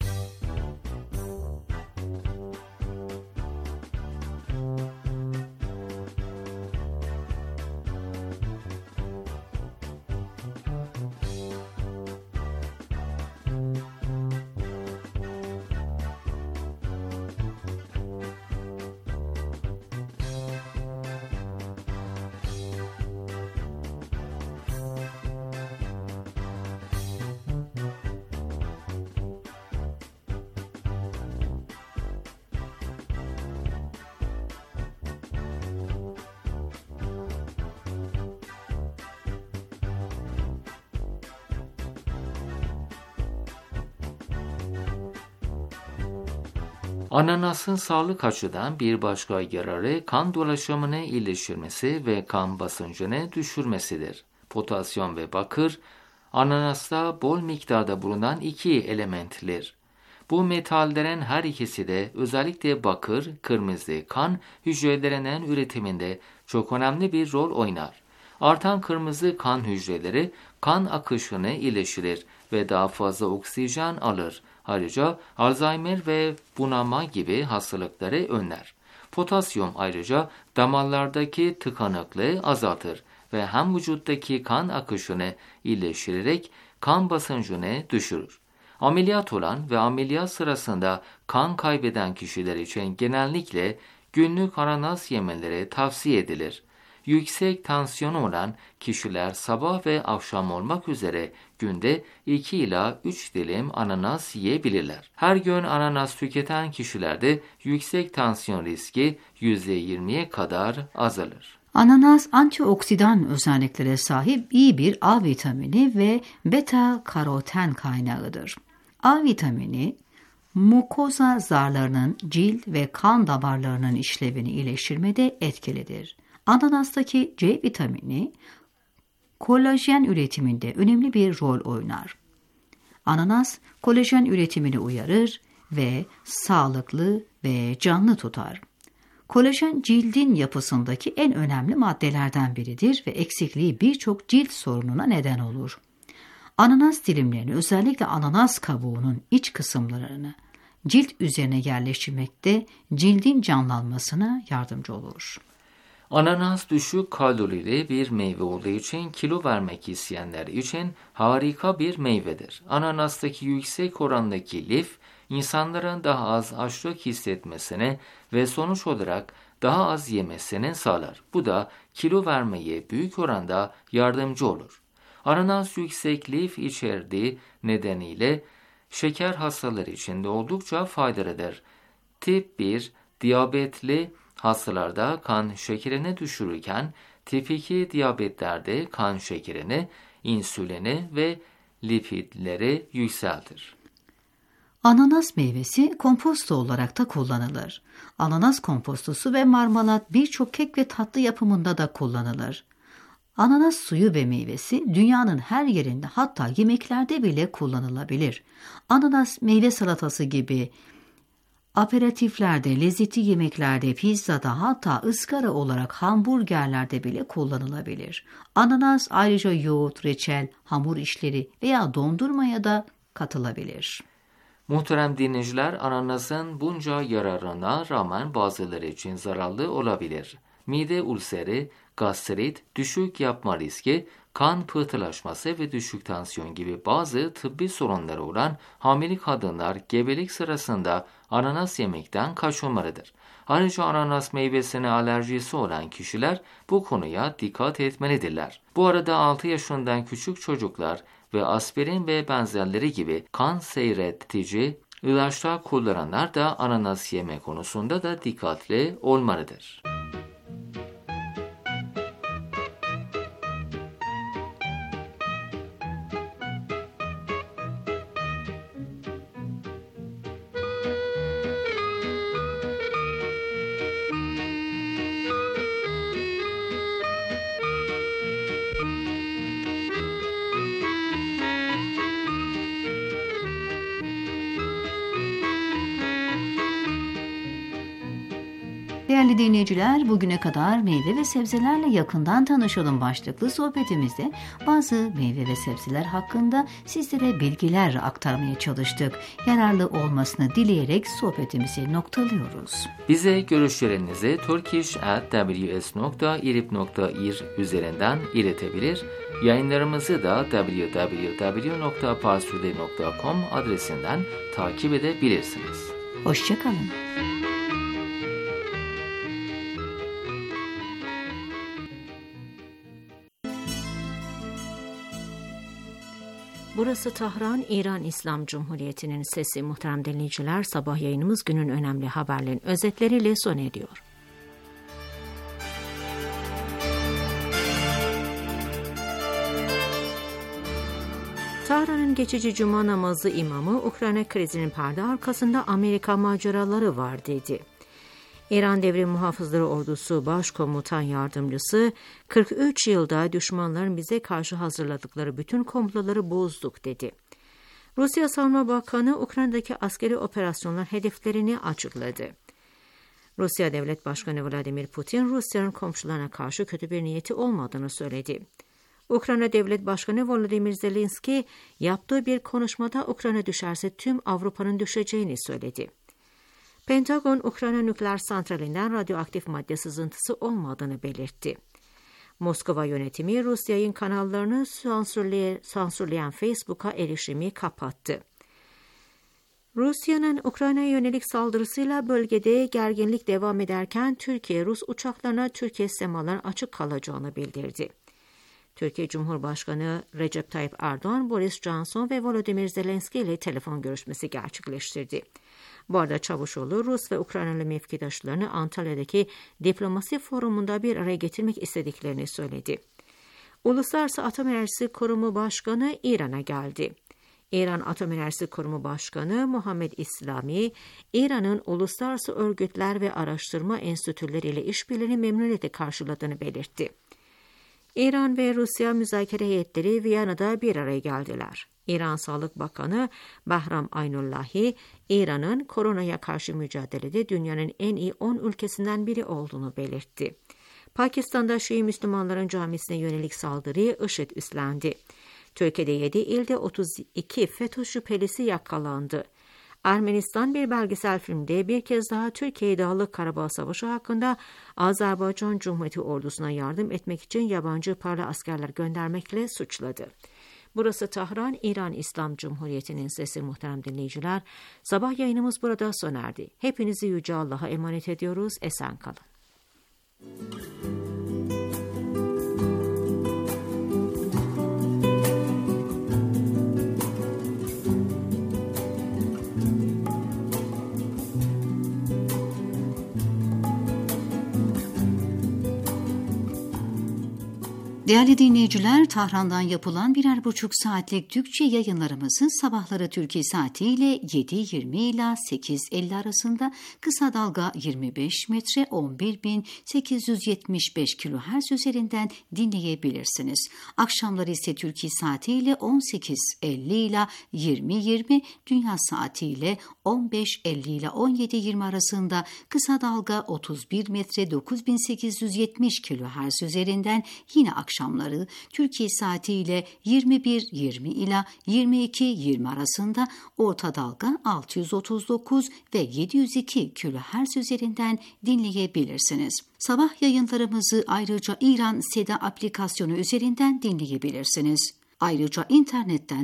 Ananasın sağlık açıdan bir başka yararı kan dolaşımını iyileştirmesi ve kan basıncını düşürmesidir. Potasyum ve bakır, ananasta bol miktarda bulunan iki elementtir. Bu metallerin her ikisi de özellikle bakır, kırmızı kan hücrelerinin üretiminde çok önemli bir rol oynar. Artan kırmızı kan hücreleri kan akışını iyileştirir ve daha fazla oksijen alır. Ayrıca Alzheimer ve bunama gibi hastalıkları önler. Potasyum ayrıca damarlardaki tıkanıklığı azaltır ve hem vücuttaki kan akışını iyileştirerek kan basıncını düşürür. Ameliyat olan ve ameliyat sırasında kan kaybeden kişiler için genellikle günlük ananas yemeleri tavsiye edilir. yüksek tansiyonu olan kişiler sabah ve akşam olmak üzere günde 2 ila 3 dilim ananas yiyebilirler. Her gün ananas tüketen kişilerde yüksek tansiyon riski %20'ye kadar azalır. Ananas antioksidan özelliklere sahip iyi bir A vitamini ve beta karoten kaynağıdır. A vitamini mukoza zarlarının cilt ve kan damarlarının işlevini iyileştirmede etkilidir. Ananastaki C vitamini kolajen üretiminde önemli bir rol oynar. Ananas kolajen üretimini uyarır ve sağlıklı ve canlı tutar. Kolajen cildin yapısındaki en önemli maddelerden biridir ve eksikliği birçok cilt sorununa neden olur. Ananas dilimlerini, özellikle ananas kabuğunun iç kısımlarını cilt üzerine yerleştirmekte cildin canlanmasına yardımcı olur. Ananas düşük kalorili bir meyve olduğu için kilo vermek isteyenler için harika bir meyvedir. Ananastaki yüksek orandaki lif, insanların daha az açlık hissetmesine ve sonuç olarak daha az yemesini sağlar. Bu da kilo vermeye büyük oranda yardımcı olur. Ananas yüksek lif içerdiği nedeniyle şeker hastaları için de oldukça faydalıdır. Tip 1 diyabetli hastalarda kan şekerini düşürürken tip 2 diyabetlerde kan şekerini, insülini ve lipidleri yükseltir. Ananas meyvesi komposto olarak da kullanılır. Ananas kompostosu ve marmelat birçok kek ve tatlı yapımında da kullanılır. Ananas suyu ve meyvesi dünyanın her yerinde, hatta yemeklerde bile kullanılabilir. Ananas meyve salatası gibi aperatiflerde, lezzetli yemeklerde, pizzada, hatta ızgara olarak hamburgerlerde bile kullanılabilir. Ananas ayrıca yoğurt, reçel, hamur işleri veya dondurmaya da katılabilir. Muhterem dinleyiciler, ananasın bunca yararına rağmen bazıları için zararlı olabilir. Mide ulseri, gastrit, düşük yapma riski, kan pıhtılaşması ve düşük tansiyon gibi bazı tıbbi sorunları olan hamile kadınlar gebelik sırasında ananas yemekten kaçınmalıdır. Ayrıca ananas meyvesine alerjisi olan kişiler bu konuya dikkat etmelidirler. Bu arada 6 yaşından küçük çocuklar ve aspirin ve benzerleri gibi kan seyretici ilaçlar kullananlar da ananas yeme konusunda da dikkatli olmalıdır. Değerli dinleyiciler, bugüne kadar meyve ve sebzelerle yakından tanışalım başlıklı sohbetimizde bazı meyve ve sebzeler hakkında sizlere bilgiler aktarmaya çalıştık. Yararlı olmasını dileyerek sohbetimizi noktalıyoruz. Bize görüşlerinizi turkish@ws.irib.ir üzerinden iletebilir. Yayınlarımızı da www.parsude.com adresinden takip edebilirsiniz. Hoşça kalın. Burası Tahran, İran İslam Cumhuriyeti'nin sesi. Muhterem dinleyiciler, sabah yayınımız günün önemli haberlerin özetleriyle sona eriyor. Tahran'ın geçici cuma namazı imamı, Ukrayna krizinin perde arkasında Amerika maceraları var dedi. İran Devrim Muhafızları Ordusu Başkomutan Yardımcısı, 43 yılda düşmanların bize karşı hazırladıkları bütün komploları bozduk dedi. Rusya Savunma Bakanı, Ukrayna'daki askeri operasyonlar hedeflerini açıkladı. Rusya Devlet Başkanı Vladimir Putin, Rusya'nın komşularına karşı kötü bir niyeti olmadığını söyledi. Ukrayna Devlet Başkanı Volodymyr Zelenski, yaptığı bir konuşmada Ukrayna düşerse tüm Avrupa'nın düşeceğini söyledi. Pentagon, Ukrayna nükleer santralinden radyoaktif madde sızıntısı olmadığını belirtti. Moskova yönetimi, Rus yayın kanallarını sansürleyen Facebook'a erişimi kapattı. Rusya'nın Ukrayna'ya yönelik saldırısıyla bölgede gerginlik devam ederken Türkiye, Rus uçaklarına Türkiye semalarının açık kalacağını bildirdi. Türkiye Cumhurbaşkanı Recep Tayyip Erdoğan, Boris Johnson ve Volodymyr Zelenski ile telefon görüşmesi gerçekleştirdi. Bu arada Çavuşoğlu, Rus ve Ukraynalı mevkidaşlarını Antalya'daki diplomasi forumunda bir araya getirmek istediklerini söyledi. Uluslararası Atom Enerjisi Kurumu Başkanı İran'a geldi. İran Atom Enerjisi Kurumu Başkanı Muhammed İslami, İran'ın uluslararası örgütler ve araştırma enstitüleriyle işbirliğini memnuniyetle karşıladığını belirtti. İran ve Rusya müzakere heyetleri Viyana'da bir araya geldiler. İran Sağlık Bakanı Bahram Aynullahi, İran'ın koronaya karşı mücadelede dünyanın en iyi 10 ülkesinden biri olduğunu belirtti. Pakistan'da Şii Müslümanların camisine yönelik saldırıyı IŞİD üstlendi. Türkiye'de 7 ilde 32 FETÖ şüphelisi yakalandı. Ermenistan bir belgesel filmde bir kez daha Türkiye'yi Dağlık Karabağ Savaşı hakkında Azerbaycan Cumhuriyeti ordusuna yardım etmek için yabancı paralı askerler göndermekle suçladı. Burası Tahran, İran İslam Cumhuriyeti'nin sesi muhterem dinleyiciler. Sabah yayınımız burada sona erdi. Hepinizi Yüce Allah'a emanet ediyoruz. Esen kalın. Değerli dinleyiciler, Tahran'dan yapılan 1,5 saatlik Türkçe yayınlarımızı sabahları Türkiye saatiyle 7.20 ila 8.50 arasında kısa dalga 25 metre 11.875 kHz üzerinden dinleyebilirsiniz. Akşamları ise Türkiye saatiyle 18.50 ila 20.20, dünya saatiyle 15.50 ile 17.20 arasında kısa dalga 31 metre 9870 kHz üzerinden yine akşamları Türkiye saatiyle 21.20 ila 22.20 arasında orta dalga 639 ve 702 kHz üzerinden dinleyebilirsiniz. Sabah yayınlarımızı ayrıca İran Seda aplikasyonu üzerinden dinleyebilirsiniz. Ayrıca internetten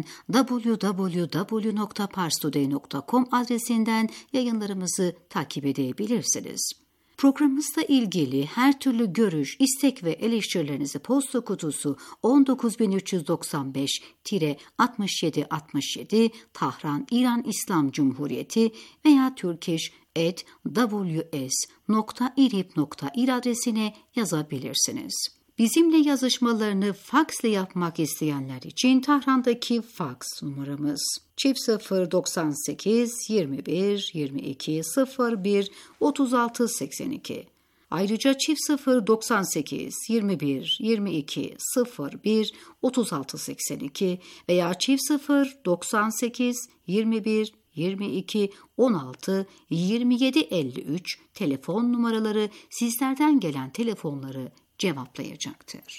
www.parstoday.com adresinden yayınlarımızı takip edebilirsiniz. Programımızla ilgili her türlü görüş, istek ve eleştirilerinizi posta kutusu 19395-6767 Tahran İran İslam Cumhuriyeti veya turkish@ws.irib.ir adresine yazabilirsiniz. Bizimle yazışmalarını faksla yapmak isteyenler için Tahran'daki faks numaramız 098 21 22 01 36 82. Ayrıca 098 21 22 01 36 82 veya 098 21 22 16 27 53 telefon numaraları sizlerden gelen telefonları cevaplayacaktır.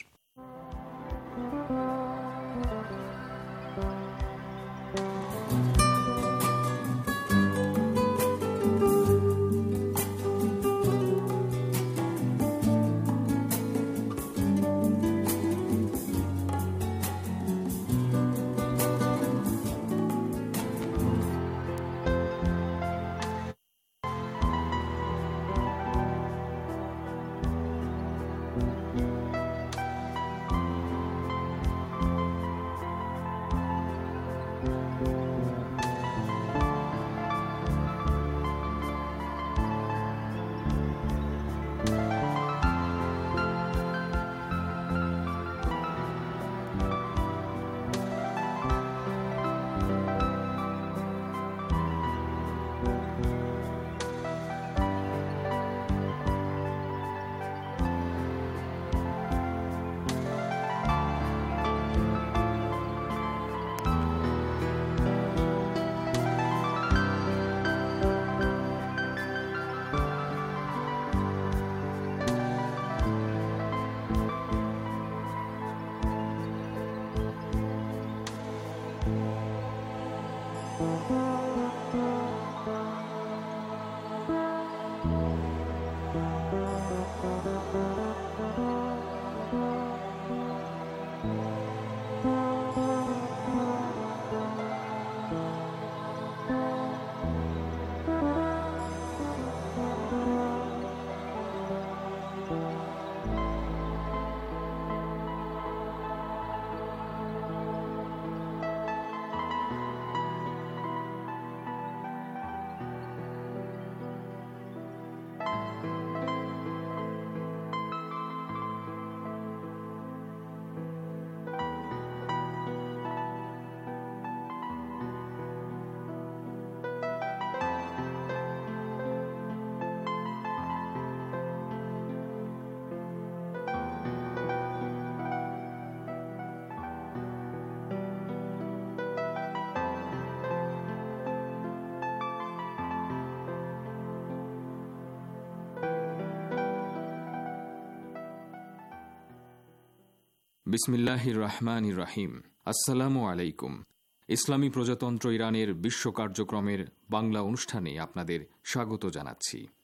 বিসমিল্লাহির রহমানির রহিম। আসসালামু আলাইকুম। ইসলামী প্রজাতন্ত্র ইরানের বিশ্ব কার্যক্রমের বাংলা অনুষ্ঠানে আপনাদের স্বাগত জানাচ্ছি।